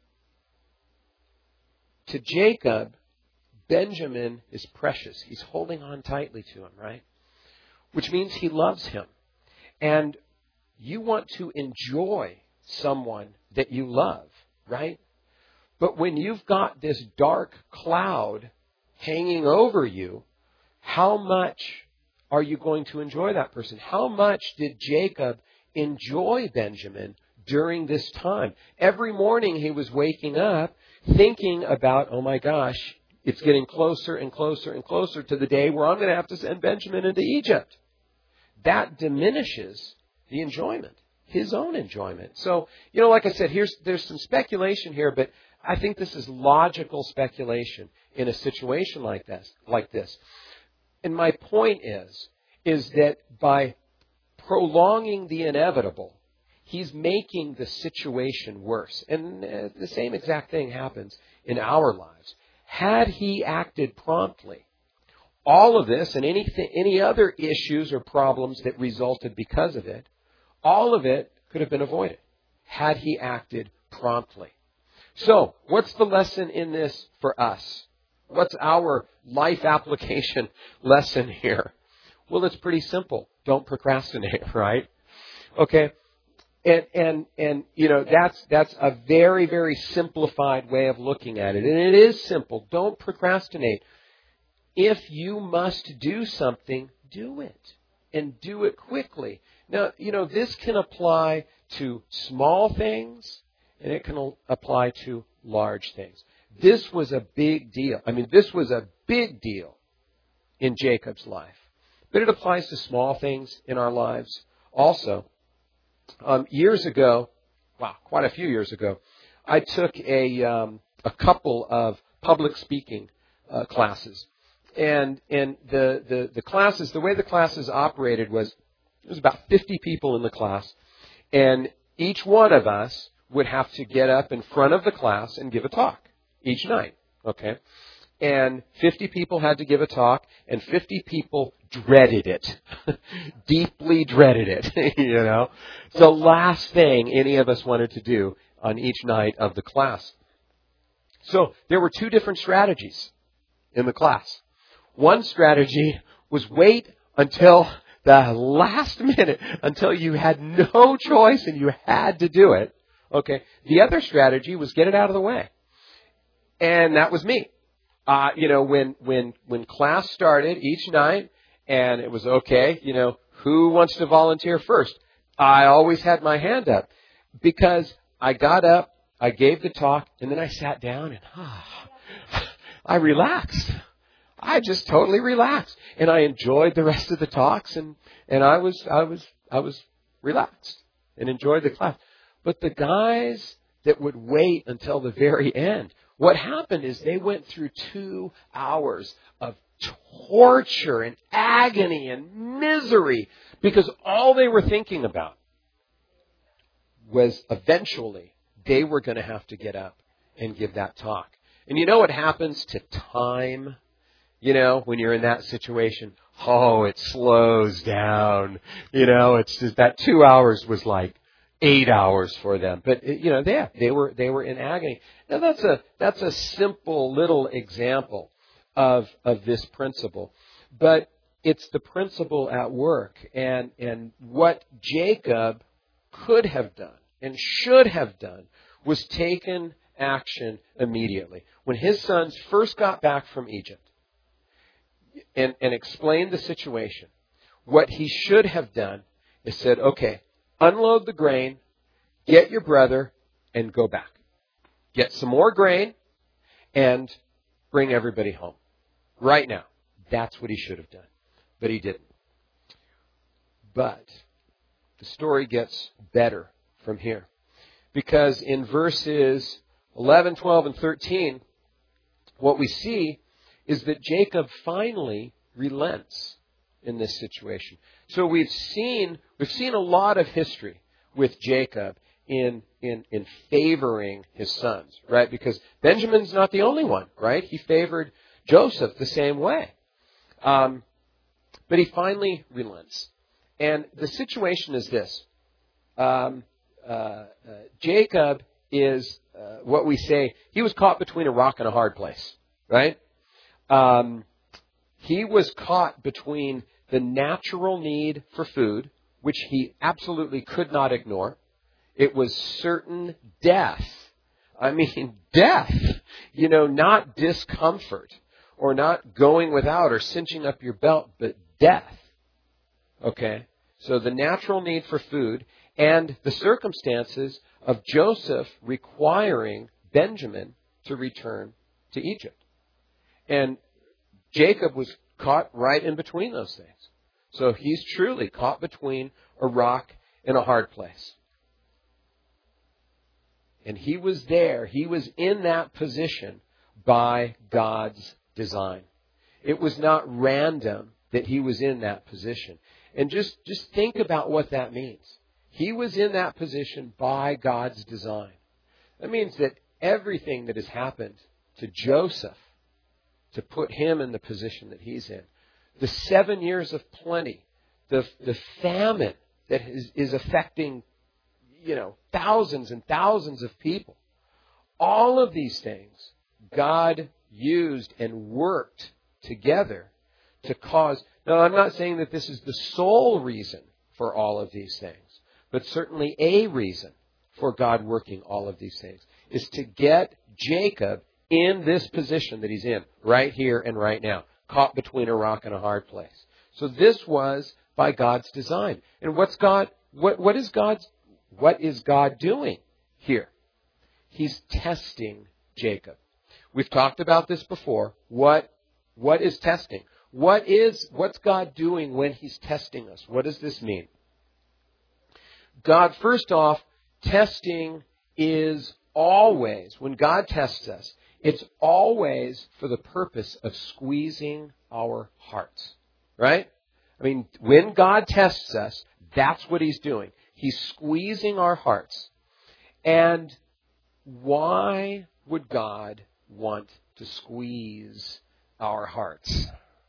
to Jacob, Benjamin is precious. He's holding on tightly to him, right? Which means he loves him. And you want to enjoy someone that you love, right? But when you've got this dark cloud hanging over you, how much are you going to enjoy that person? How much did Jacob enjoy Benjamin during this time? Every morning he was waking up thinking about, oh my gosh, it's getting closer and closer and closer to the day where I'm going to have to send Benjamin into Egypt. That diminishes the enjoyment, his own enjoyment. So, you know, like I said, here's there's some speculation here, but I think this is logical speculation in a situation like this. Like this. And my point is, is that by prolonging the inevitable, he's making the situation worse. And uh, the same exact thing happens in our lives. Had he acted promptly, all of this and anything, any other issues or problems that resulted because of it, all of it could have been avoided had he acted promptly. So, what's the lesson in this for us? What's our life application lesson here? Well, it's pretty simple. Don't procrastinate, right? Okay. And, and, and, you know, that's, that's a very, very simplified way of looking at it. And it is simple. Don't procrastinate. If you must do something, do it. And do it quickly. Now, you know, this can apply to small things and it can apply to large things. This was a big deal. I mean, this was a big deal in Jacob's life. But it applies to small things in our lives also. Um, years ago, wow, quite a few years ago, I took a um, a couple of public speaking uh, classes, and and the, the the classes, the way the classes operated was there was about fifty people in the class, and each one of us would have to get up in front of the class and give a talk each night. Okay. And fifty people had to give a talk, and fifty people dreaded it. Deeply dreaded it, you know. It's the last thing any of us wanted to do on each night of the class. So there were two different strategies in the class. One strategy was wait until the last minute, until you had no choice and you had to do it. Okay. The other strategy was get it out of the way. And that was me. Uh, you know, when, when, when class started each night and it was okay, you know, who wants to volunteer first? I always had my hand up because I got up, I gave the talk, and then I sat down and ah, I relaxed. I just totally relaxed. And I enjoyed the rest of the talks and, and I was, I was, I was relaxed and enjoyed the class. But the guys that would wait until the very end, what happened is they went through two hours of torture and agony and misery because all they were thinking about was eventually they were going to have to get up and give that talk. And you know what happens to time? You know, when you're in that situation, oh, it slows down. You know, it's just that two hours was like eight hours for them. But, you know, they, they were, they were in agony. Now that's a, that's a simple little example of, of this principle. But it's the principle at work. And, and what Jacob could have done and should have done was taken action immediately. When his sons first got back from Egypt and, and explained the situation, what he should have done is said, okay, unload the grain, get your brother, and go back. Get some more grain, and bring everybody home. right now. That's what he should have done. But he didn't. But the story gets better from here. Because in verses eleven, twelve, and thirteen, what we see is that Jacob finally relents in this situation. So we've seen we've seen a lot of history with Jacob in in in favoring his sons, right? Because Benjamin's not the only one, right? He favored Joseph the same way. Um, but he finally relents. And the situation is this. Um, uh, uh, Jacob is uh, what we say, he was caught between a rock and a hard place, right? Um, he was caught between the natural need for food, which he absolutely could not ignore. It was certain death. I mean, death. You know, not discomfort or not going without or cinching up your belt, but death. Okay? So the natural need for food and the circumstances of Joseph requiring Benjamin to return to Egypt. And Jacob was caught right in between those things. So he's truly caught between a rock and a hard place. And he was there. He was in that position by God's design. It was not random that he was in that position. And just, just think about what that means. He was in that position by God's design. That means that everything that has happened to Joseph to put him in the position that he's in, the seven years of plenty, the, the famine that is, is affecting, you know, thousands and thousands of people, all of these things God used and worked together to cause. Now, I'm not saying that this is the sole reason for all of these things, but certainly a reason for God working all of these things is to get Jacob in this position that he's in right here and right now, caught between a rock and a hard place. So this was by God's design. And what's God, what, what is God's, what is God doing here? He's testing Jacob. We've talked about this before. What, what is testing? What is, what's God doing when he's testing us? What does this mean? God, first off, testing is always, when God tests us, it's always for the purpose of squeezing our hearts. Right? I mean, when God tests us, that's what he's doing. He's squeezing our hearts. And why would God want to squeeze our hearts?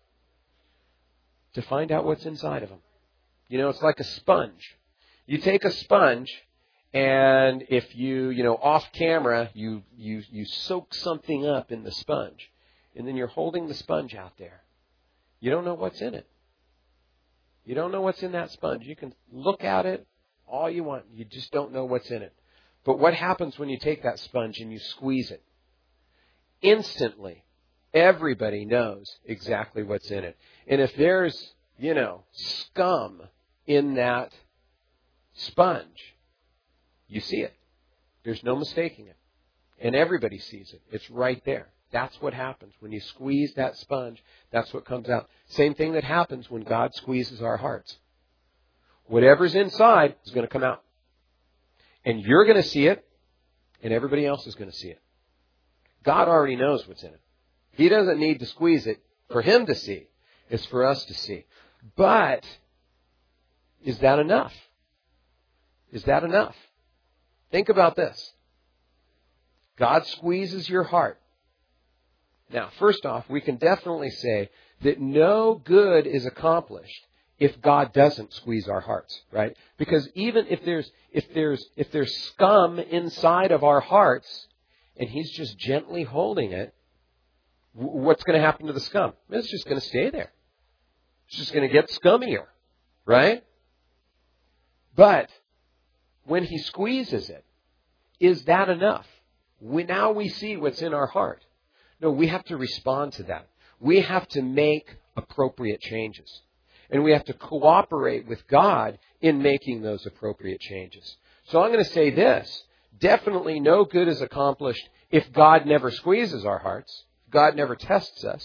To find out what's inside of them. You know, it's like a sponge. You take a sponge, and if you, you know, off camera, you, you, you soak something up in the sponge, and then you're holding the sponge out there. You don't know what's in it. You don't know what's in that sponge. You can look at it all you want. You just don't know what's in it. But what happens when you take that sponge and you squeeze it? Instantly, everybody knows exactly what's in it. And if there's, you know, scum in that sponge, you see it. There's no mistaking it. And everybody sees it. It's right there. That's what happens. When you squeeze that sponge, that's what comes out. Same thing that happens when God squeezes our hearts. Whatever's inside is going to come out. And you're going to see it, and everybody else is going to see it. God already knows what's in it. He doesn't need to squeeze it for him to see. It's for us to see. But is that enough? Is that enough? Think about this. God squeezes your heart. Now, first off, we can definitely say that no good is accomplished if God doesn't squeeze our hearts, right? Because even if there's if there's if there's scum inside of our hearts and he's just gently holding it, what's going to happen to the scum? It's just going to stay there. It's just going to get scummier, right? But when he squeezes it, is that enough? We, now we see what's in our heart. No, we have to respond to that. We have to make appropriate changes. And we have to cooperate with God in making those appropriate changes. So I'm going to say this. Definitely no good is accomplished if God never squeezes our hearts. God never tests us.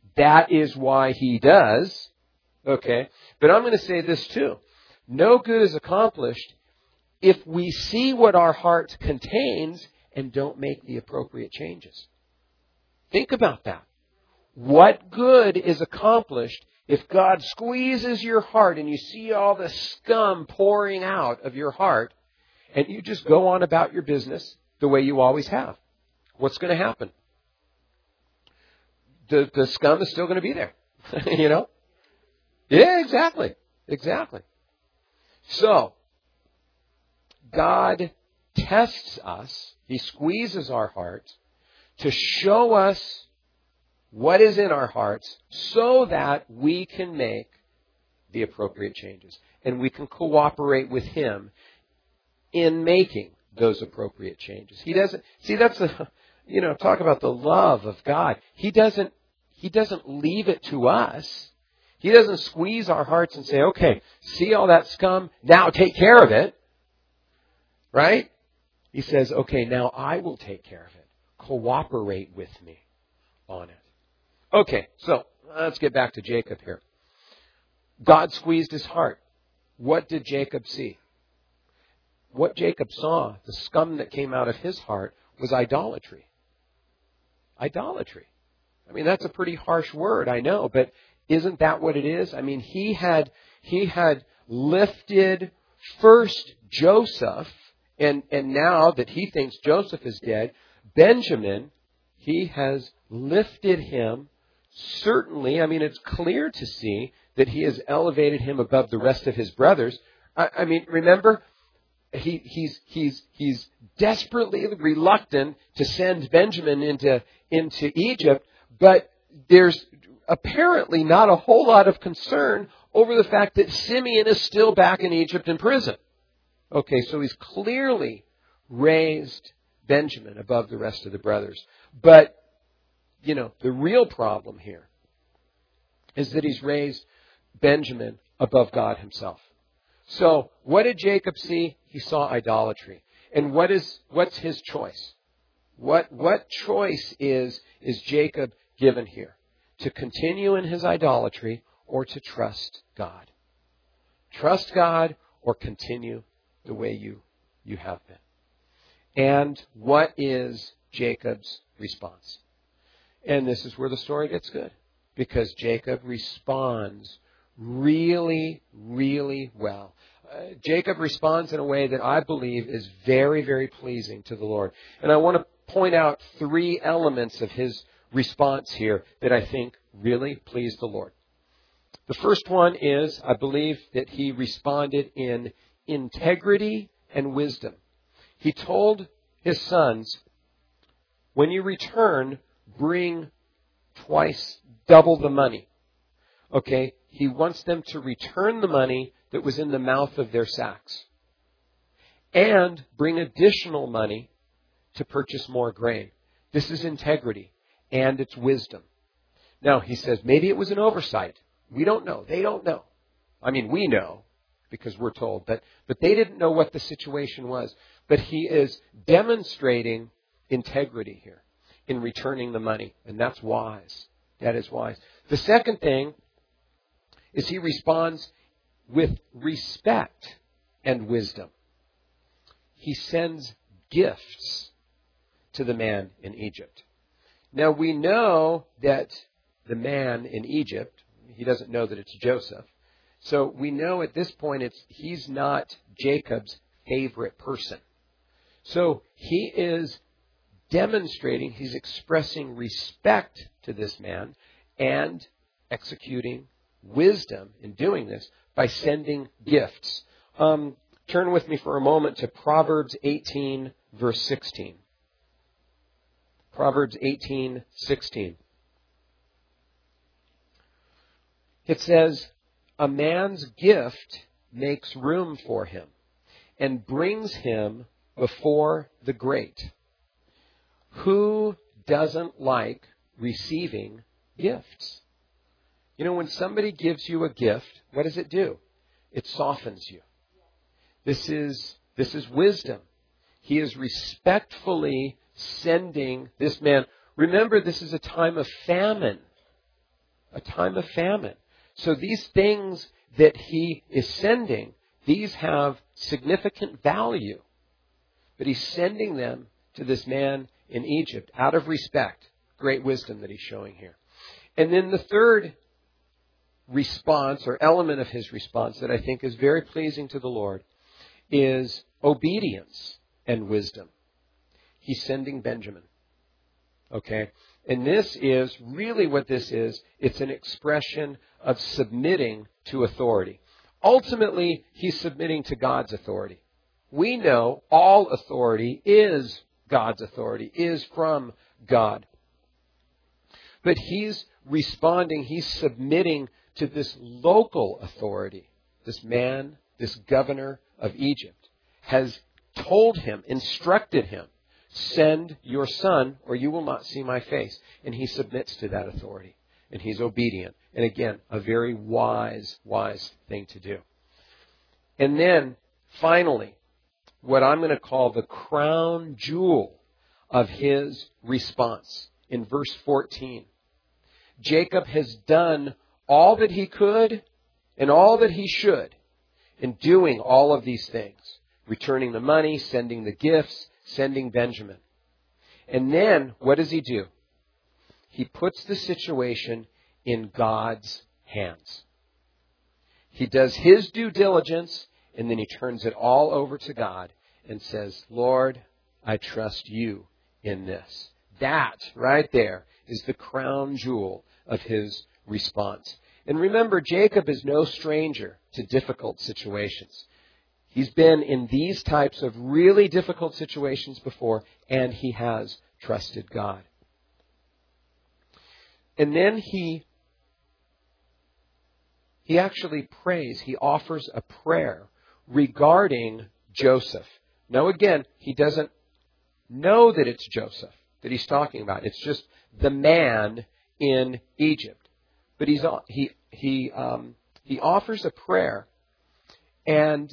that is why he does. Okay. But I'm going to say this too. No good is accomplished if we see what our heart contains and don't make the appropriate changes. Think about that. What good is accomplished if God squeezes your heart and you see all the scum pouring out of your heart and you just go on about your business the way you always have? What's going to happen? The, the scum is still going to be there. You know? Yeah, exactly. Exactly. So, God tests us. He squeezes our hearts to show us what is in our hearts so that we can make the appropriate changes. And we can cooperate with Him in making those appropriate changes. He doesn't, see, that's the, you know, talk about the love of God. He doesn't, He doesn't leave it to us. He doesn't squeeze our hearts and say, okay, see all that scum? Now take care of it. Right? He says, okay, now I will take care of it. Cooperate with me on it. Okay, so let's get back to Jacob here. God squeezed his heart. What did Jacob see? What Jacob saw, the scum that came out of his heart, was idolatry. Idolatry. I mean, that's a pretty harsh word, I know, but isn't that what it is? I mean, he had he had lifted first Joseph, and, and now that he thinks Joseph is dead, Benjamin, he has lifted him. Certainly, I mean, it's clear to see that he has elevated him above the rest of his brothers. I, I mean, remember, he, he's he's he's desperately reluctant to send Benjamin into into Egypt, but there's apparently not a whole lot of concern over the fact that Simeon is still back in Egypt in prison. Okay, so he's clearly raised Benjamin above the rest of the brothers. But, you know, the real problem here is that he's raised Benjamin above God himself. So what did Jacob see? He saw idolatry. And what is what's his choice? What what choice is is Jacob given here? To continue in his idolatry or to trust God? Trust God or continue the way you, you have been. And what is Jacob's response? And this is where the story gets good. Because Jacob responds really, really well. Uh, Jacob responds in a way that I believe is very, very pleasing to the Lord. And I want to point out three elements of his response here that I think really pleased the Lord. The first one is, I believe that he responded in integrity and wisdom. He told his sons, when you return, bring twice, double the money. Okay? He wants them to return the money that was in the mouth of their sacks. And bring additional money to purchase more grain. This is integrity. And it's wisdom. Now, he says, maybe it was an oversight. We don't know. They don't know. I mean, we know because we're told. But, but they didn't know what the situation was. But he is demonstrating integrity here in returning the money. And that's wise. That is wise. The second thing is he responds with respect and wisdom. He sends gifts to the man in Egypt. Now, we know that the man in Egypt, he doesn't know that it's Joseph. So we know at this point it's he's not Jacob's favorite person. So he is demonstrating, he's expressing respect to this man and executing wisdom in doing this by sending gifts. Um, turn with me for a moment to Proverbs eighteen, verse sixteen. Proverbs eighteen sixteen. It says, a man's gift makes room for him and brings him before the great. Who doesn't like receiving gifts? You know, when somebody gives you a gift, what does it do? It softens you. This is, this is wisdom. He is respectfully sending this man. Remember, this is a time of famine. a time of famine. So these things that he is sending, these have significant value. But he's sending them to this man in Egypt out of respect. Great wisdom that he's showing here. And then the third response or element of his response that I think is very pleasing to the Lord is obedience and wisdom. He's sending Benjamin. Okay? And this is really what this is. It's an expression of submitting to authority. Ultimately, he's submitting to God's authority. We know all authority is God's authority, is from God. But he's responding, he's submitting to this local authority. This man, this governor of Egypt, has told him, instructed him, send your son or you will not see my face. And he submits to that authority. And he's obedient. And again, a very wise, wise thing to do. And then, finally, what I'm going to call the crown jewel of his response in verse fourteen. Jacob has done all that he could and all that he should in doing all of these things. Returning the money, sending the gifts, sending Benjamin. And then, what does he do? He puts the situation in God's hands. He does his due diligence, and then he turns it all over to God and says, Lord, I trust you in this. That, right there, is the crown jewel of his response. And remember, Jacob is no stranger to difficult situations. He's been in these types of really difficult situations before, and he has trusted God. And then he, he actually prays, he offers a prayer regarding Joseph. Now again, he doesn't know that it's Joseph that he's talking about. It's just the man in Egypt. But he's he he um, he offers a prayer, and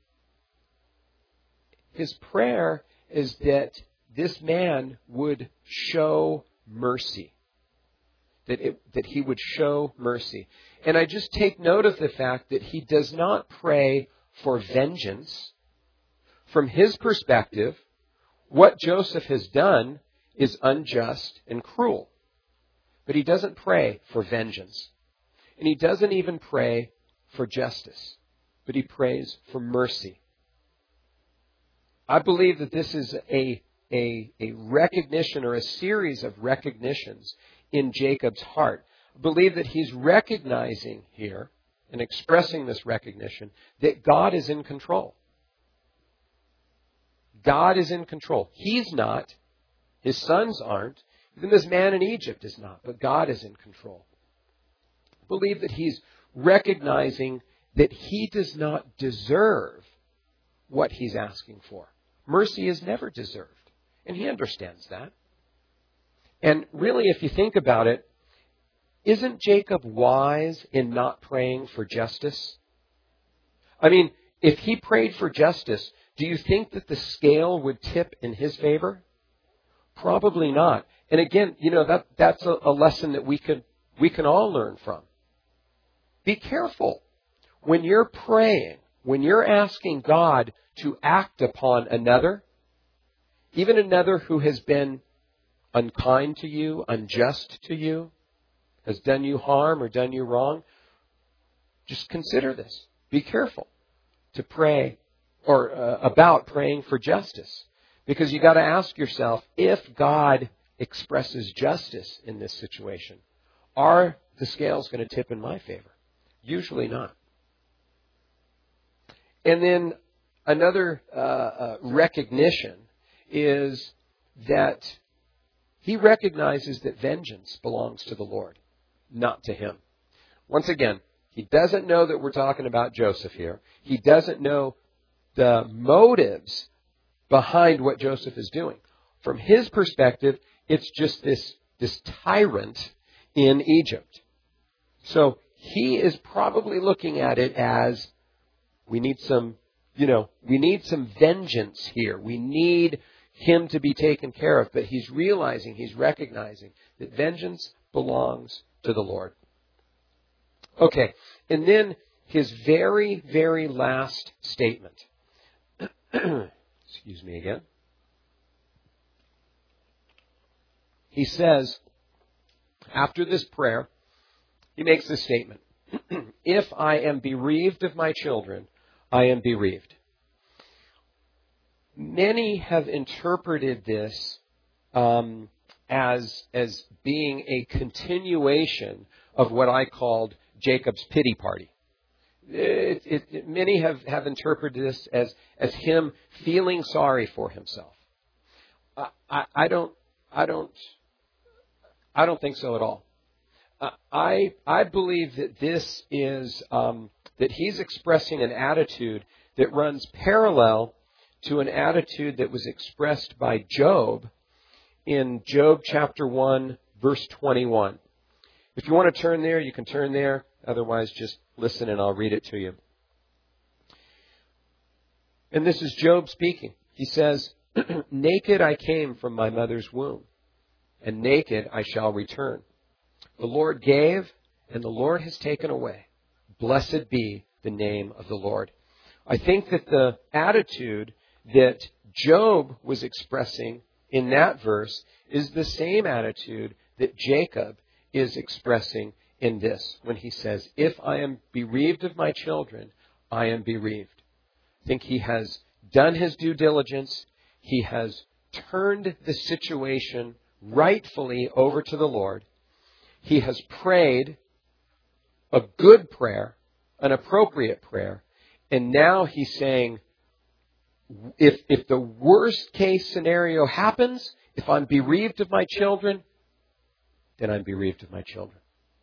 his prayer is that this man would show mercy. That it, that he would show mercy. And I just take note of the fact that he does not pray for vengeance. From his perspective, what Joseph has done is unjust and cruel. But he doesn't pray for vengeance. And he doesn't even pray for justice. But he prays for mercy. I believe that this is a, a, a recognition or a series of recognitions in Jacob's heart. I believe that he's recognizing here and expressing this recognition that God is in control. God is in control. He's not. His sons aren't. Even this man in Egypt is not. But God is in control. I believe that he's recognizing that he does not deserve what he's asking for. Mercy is never deserved. And he understands that. And really, if you think about it, isn't Jacob wise in not praying for justice? I mean, if he prayed for justice, do you think that the scale would tip in his favor? Probably not. And again, you know, that that's a, a lesson that we can we can all learn from. Be careful when you're praying, when you're asking God to act upon another, even another who has been unkind to you, unjust to you, has done you harm or done you wrong. Just consider this. Be careful to pray or uh, about praying for justice. Because you got to ask yourself, if God expresses justice in this situation, are the scales going to tip in my favor? Usually not. And then another uh, uh, recognition is that he recognizes that vengeance belongs to the Lord, not to him. Once again, he doesn't know that we're talking about Joseph here. He doesn't know the motives behind what Joseph is doing. From his perspective, it's just this, this tyrant in Egypt. So he is probably looking at it as, we need some, you know, we need some vengeance here. We need him to be taken care of. But he's realizing, he's recognizing that vengeance belongs to the Lord. Okay, and then his very, very last statement. Excuse me again. He says, after this prayer, he makes this statement. If I am bereaved of my children, I am bereaved. Many have interpreted this um, as, as being a continuation of what I called Jacob's pity party. It, it, it, many have, have interpreted this as, as him feeling sorry for himself. I, I, I don't, I don't, I don't think so at all. Uh, I, I believe that this is, um, that he's expressing an attitude that runs parallel to an attitude that was expressed by Job in Job chapter one, verse twenty-one. If you want to turn there, you can turn there. Otherwise, just listen and I'll read it to you. And this is Job speaking. He says, naked I came from my mother's womb, and naked I shall return. The Lord gave, and the Lord has taken away. Blessed be the name of the Lord. I think that the attitude that Job was expressing in that verse is the same attitude that Jacob is expressing in this when he says, if I am bereaved of my children, I am bereaved. I think he has done his due diligence. He has turned the situation rightfully over to the Lord. He has prayed a good prayer, an appropriate prayer, and now he's saying, if, if the worst case scenario happens, if I'm bereaved of my children, then I'm bereaved of my children.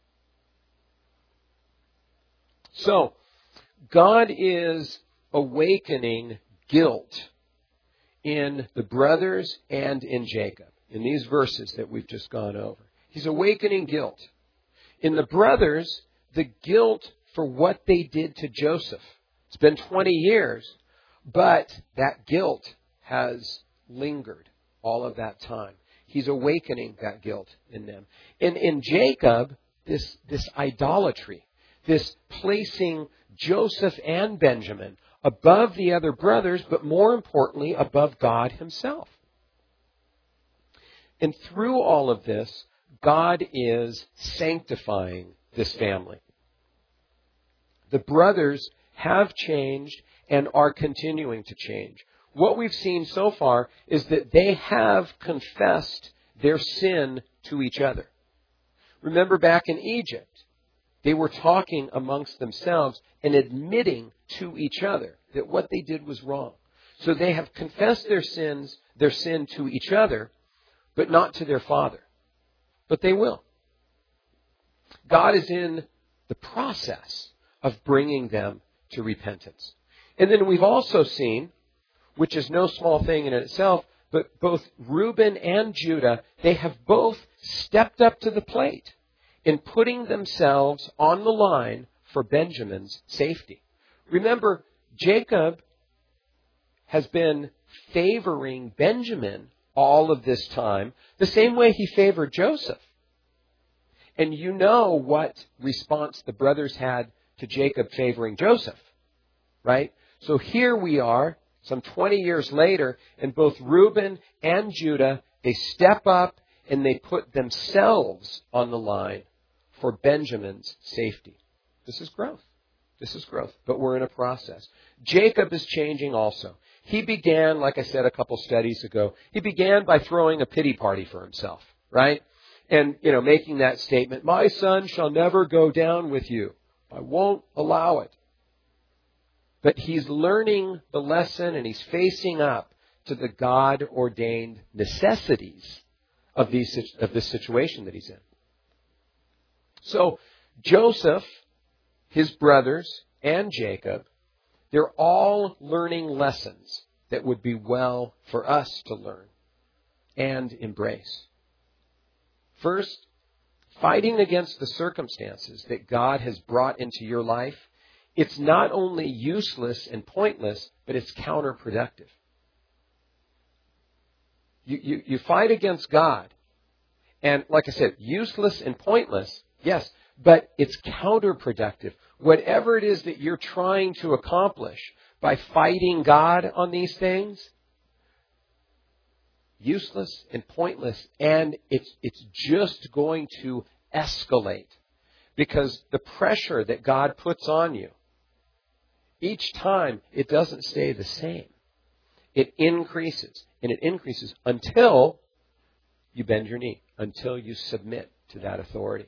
So, God is awakening guilt in the brothers and in Jacob, in these verses that we've just gone over. He's awakening guilt. In the brothers, the guilt for what they did to Joseph. It's been twenty years, but that guilt has lingered all of that time. He's awakening that guilt in them. And in Jacob, this, this idolatry, this placing Joseph and Benjamin above the other brothers, but more importantly, above God himself. And through all of this, God is sanctifying this family. The brothers have changed and are continuing to change. What we've seen so far is that they have confessed their sin to each other. Remember back in Egypt, they were talking amongst themselves and admitting to each other that what they did was wrong. So they have confessed their sins, their sin to each other, but not to their father. But they will. God is in the process of bringing them to repentance. And then we've also seen, which is no small thing in itself, but both Reuben and Judah, they have both stepped up to the plate in putting themselves on the line for Benjamin's safety. Remember, Jacob has been favoring Benjamin all of this time, the same way he favored Joseph. And you know what response the brothers had to Jacob favoring Joseph, right? So here we are, some twenty years later, and both Reuben and Judah, they step up and they put themselves on the line for Benjamin's safety. This is growth. This is growth, but we're in a process. Jacob is changing also. He began, like I said a couple studies ago, he began by throwing a pity party for himself, right? And, you know, making that statement, my son shall never go down with you. I won't allow it. But he's learning the lesson and he's facing up to the God-ordained necessities of, these, of this situation that he's in. So Joseph, his brothers, and Jacob, they're all learning lessons that would be well for us to learn and embrace. First, fighting against the circumstances that God has brought into your life, it's not only useless and pointless, but it's counterproductive. You, you, you fight against God, and like I said, useless and pointless, yes, but it's counterproductive. Whatever it is that you're trying to accomplish by fighting God on these things, useless and pointless, and it's it's just going to escalate because the pressure that God puts on you, each time it doesn't stay the same. It increases, and it increases until you bend your knee, until you submit to that authority.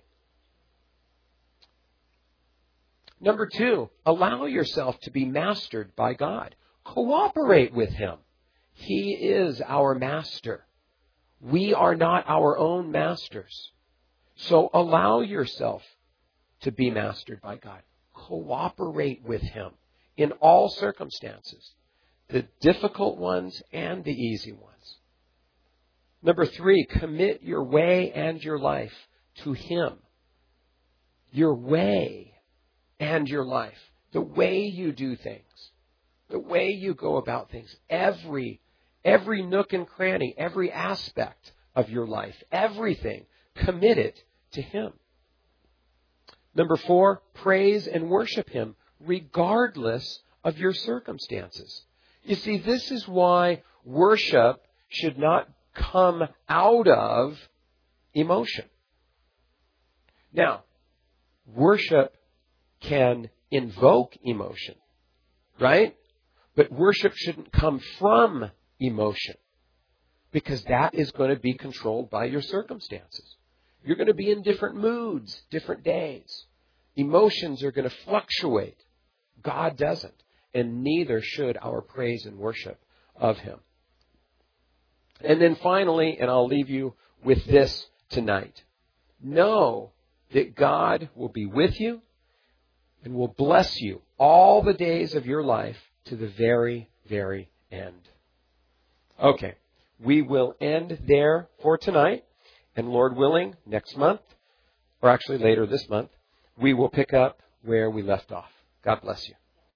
Number two, allow yourself to be mastered by God. Cooperate with Him. He is our master. We are not our own masters. So allow yourself to be mastered by God. Cooperate with Him in all circumstances, the difficult ones and the easy ones. Number three, commit your way and your life to Him. Your way and your life. The way you do things. The way you go about things. Every, every nook and cranny, every aspect of your life, everything, commit it to Him. Number four, praise and worship Him regardless of your circumstances. You see, this is why worship should not come out of emotion. Now, worship can invoke emotion, right? But worship shouldn't come from emotion because that is going to be controlled by your circumstances. You're going to be in different moods, different days. Emotions are going to fluctuate. God doesn't, and neither should our praise and worship of Him. And then finally, and I'll leave you with this tonight, know that God will be with you and will bless you all the days of your life to the very, very end. Okay, we will end there for tonight. And Lord willing, next month, or actually later this month, we will pick up where we left off. God bless you.